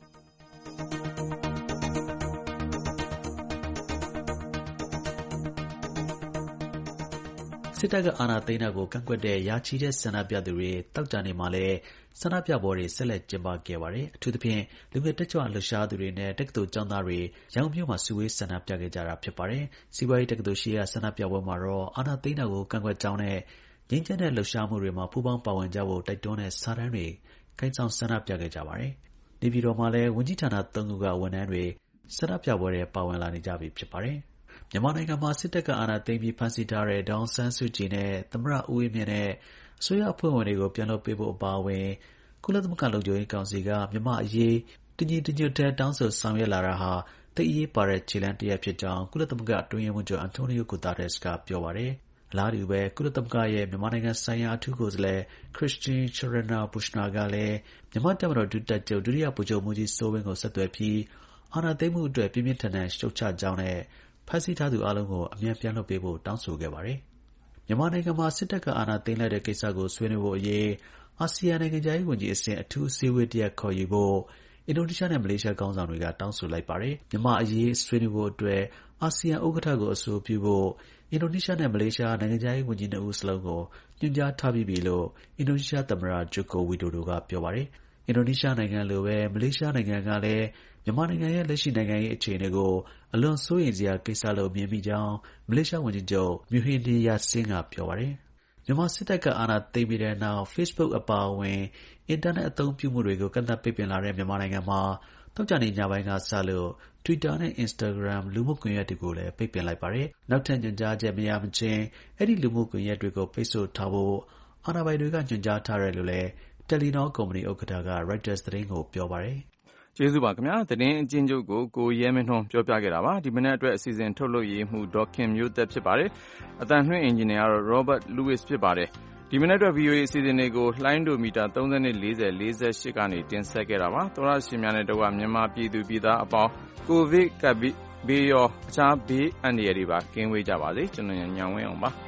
စစ်တပ်ကအာဏာသိမ်းတာကိုကန့်ကွက်တဲ့ရာချီတဲ့ဆန္ဒပြသူတွေတောက်ကြနေမှာလဲဆန္ဒပြပွဲတွေဆက်လက်ကျင်းပခဲ့ပါတယ်အထူးသဖြင့်လူငယ်တက်ကြွလှုပ်ရှားသူတွေနဲ့တက္ကသိုလ်ကျောင်းသားတွေရောင်မြို့မှာစုဝေးဆန္ဒပြခဲ့ကြတာဖြစ်ပါတယ်စီးပွားရေးတက္ကသိုလ်ရှိရာဆန္ဒပြပွဲမှာတော့အာဏာသိမ်းတာကိုကန့်ကွက်ကြောင်းနဲ့ငြိမ်းချမ်းတဲ့လှုပ်ရှားမှုတွေမှာပူးပေါင်းပါဝင်ကြဖို့တိုက်တွန်းတဲ့စာတမ်းတွေကိုင်ဆောင်ဆန္ဒပြခဲ့ကြပါတယ်နေပြည်တော်မှာလည်းဝန်ကြီးဌာနသုံးခုကဝန်ထမ်းတွေဆန္ဒပြပွဲတွေပါဝင်လာနေကြပြီဖြစ်ပါတယ်မြန်မာနိုင်ငံမှာစစ်တပ်ကအာဏာသိမ်းပြီးဖမ်းဆီးထားတဲ့ဒေါ်အောင်ဆန်းစုကြည်နဲ့သမ္မတဦးဝင်းမြင့်နဲ့အစိုးရအဖွဲ့ဝင်တွေကိုပြန်လွှတ်ပေးဖို့အပါအဝင်ကုလသမဂ္ဂလုံခြုံရေးကောင်စီကမြန်မာအရေးတညီတညွတ်တည်းတောင်းဆိုဆောင်ရွက်လာတာဟာသိအရေးပါတဲ့ခြေလှမ်းတစ်ရပ်ဖြစ်ကြောင်းကုလသမဂ္ဂအတွင်းရေးမှူးချုပ်အန်တိုနီယိုဂူတာရက်စ်ကပြောပါတယ်အလားတူပဲကုလသမဂ္ဂရဲ့မြန်မာနိုင်ငံဆိုင်ရာအထူးကိုယ်စားလှယ်ခရစ်စတင်းချရနာဘူရှနာကလည်းမြန်မာတပ်မတော်ဒုတပ်ချုပ်ဒုတိယဗိုလ်ချုပ်မှူးကြီးစိုးဝင်းကိုဆက်သွယ်ပြီးအာဏာသိမ်းမှုအတွက်ပြင်းပြင်းထန်ထန်ရှုတ်ချကြောင်းနဲ့ဖမ်းဆီးထားသူအလုံးကိုအမြန်ပြန်လွှတ်ပေးဖို့တောင်းဆိုခဲ့ပါတယ်။မြန်မာနိုင်ငံမှာစစ်တပ်ကအာဏာသိမ်းလိုက်တဲ့ကိစ္စကိုဆွေးနွေးဖို့အရေးအာဆီယံနိုင်ငံခြားရေးဝန်ကြီးအဆင့်အထူးအစည်းအဝေးတစ်ရပ်ခေါ်ယူဖို့အင်ဒိုနီးရှားနဲ့မလေးရှားခေါင်းဆောင်တွေကတောင်းဆိုလိုက်ပါတယ်။မြန်မာအရေးဆွေးနွေးဖို့အတွက်အာဆီယံဥက္ကဋ္ဌကိုအဆိုပြုဖို့အင်ဒိုနီးရှားနဲ့မလေးရှားနိုင်ငံခြားရေးဝန်ကြီးနှစ်ဦးစလုံးကိုညွှန်ကြားထားပြီးပြီလို့အင်ဒိုနီးရှားသမ္မတဂျိုကိုဝီဒိုဒိုကပြောပါတယ်။အင်ဒိုနီးရှားနိုင်ငံလိုပဲမလေးရှားနိုင်ငံကလည်းမြန်မာနိုင်ငံရဲ့လက်ရှိနိုင်ငံရေးအခြေအနေကိုအလွန်စိုးရိမ်စရာကိစ္စလို့မြင်မိကြောင်းမလေးရှားဝန်ကြီးချုပ်မြူဟင်ဒီယာဆင်းကပြောပါတယ်။မြန်မာစစ်တပ်ကအာဏာသိမ်းပြီးတဲ့နောက် Facebook အပါအဝင်အင်တာနက်အသုံးပြုမှုတွေကိုကန့်သတ်ပိတ်ပင်လာတဲ့မြန်မာနိုင်ငံမှာသောကြာနေ့ညပိုင်းကစလို့ Twitter နဲ့ Instagram လူမှုကွန်ရက်တွေကိုလည်းပိတ်ပင်လိုက်ပါတယ်။နောက်ထပ်ညွှန်ကြားချက်မရမချင်းအဲ့ဒီလူမှုကွန်ရက်တွေကိုပိတ်ဆို့ထားဖို့အာဏာပိုင်တွေကညွှန်ကြားထားတယ်လို့လည်း Telenor ကုမ္ပဏီဥက္ကဋ္ဌက Reuters သတင်းကိုပြောပါတယ်။ကျေးဇူးပါခင်ဗျာသတင်းအကျဉ်းချုပ်ကိုကိုရဲမင်းထွန်းပြောပြခဲ့တာပါဒီမနေ့အတွက်အစီအစဉ်ထုတ်လွှင့်ရေးမှုဒေါခင်မျိုးသက်ဖြစ်ပါတယ်အတန်လွှင့်အင်ဂျင်နီယာကတော့ Robert Lewis ဖြစ်ပါတယ်ဒီမနေ့အတွက် ဗွီအိုအေ အစီအစဉ်တွေကိုလှိုင်းဒိုမီတာသုံး၄၀ ၄၈ကနေတင်ဆက်ခဲ့တာပါသောရရှင်များနဲ့တကွမြန်မာပြည်သူပြည်သားအပေါင်းကိုဗစ်ကပ်ဘေးရောအခြားဘေးအန္တရာယ်တွေပါကင်းဝေးကြပါစေကျွန်တော်ညံဝင်းအောင်ပါ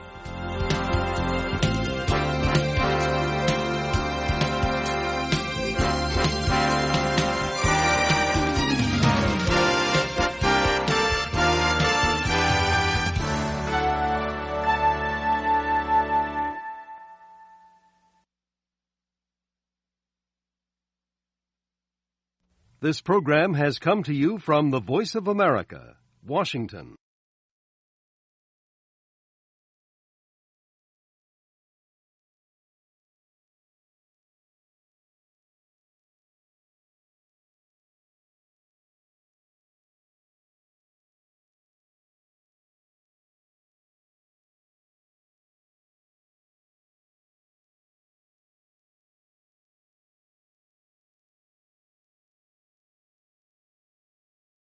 This program has come to you from the Voice of America, Washington.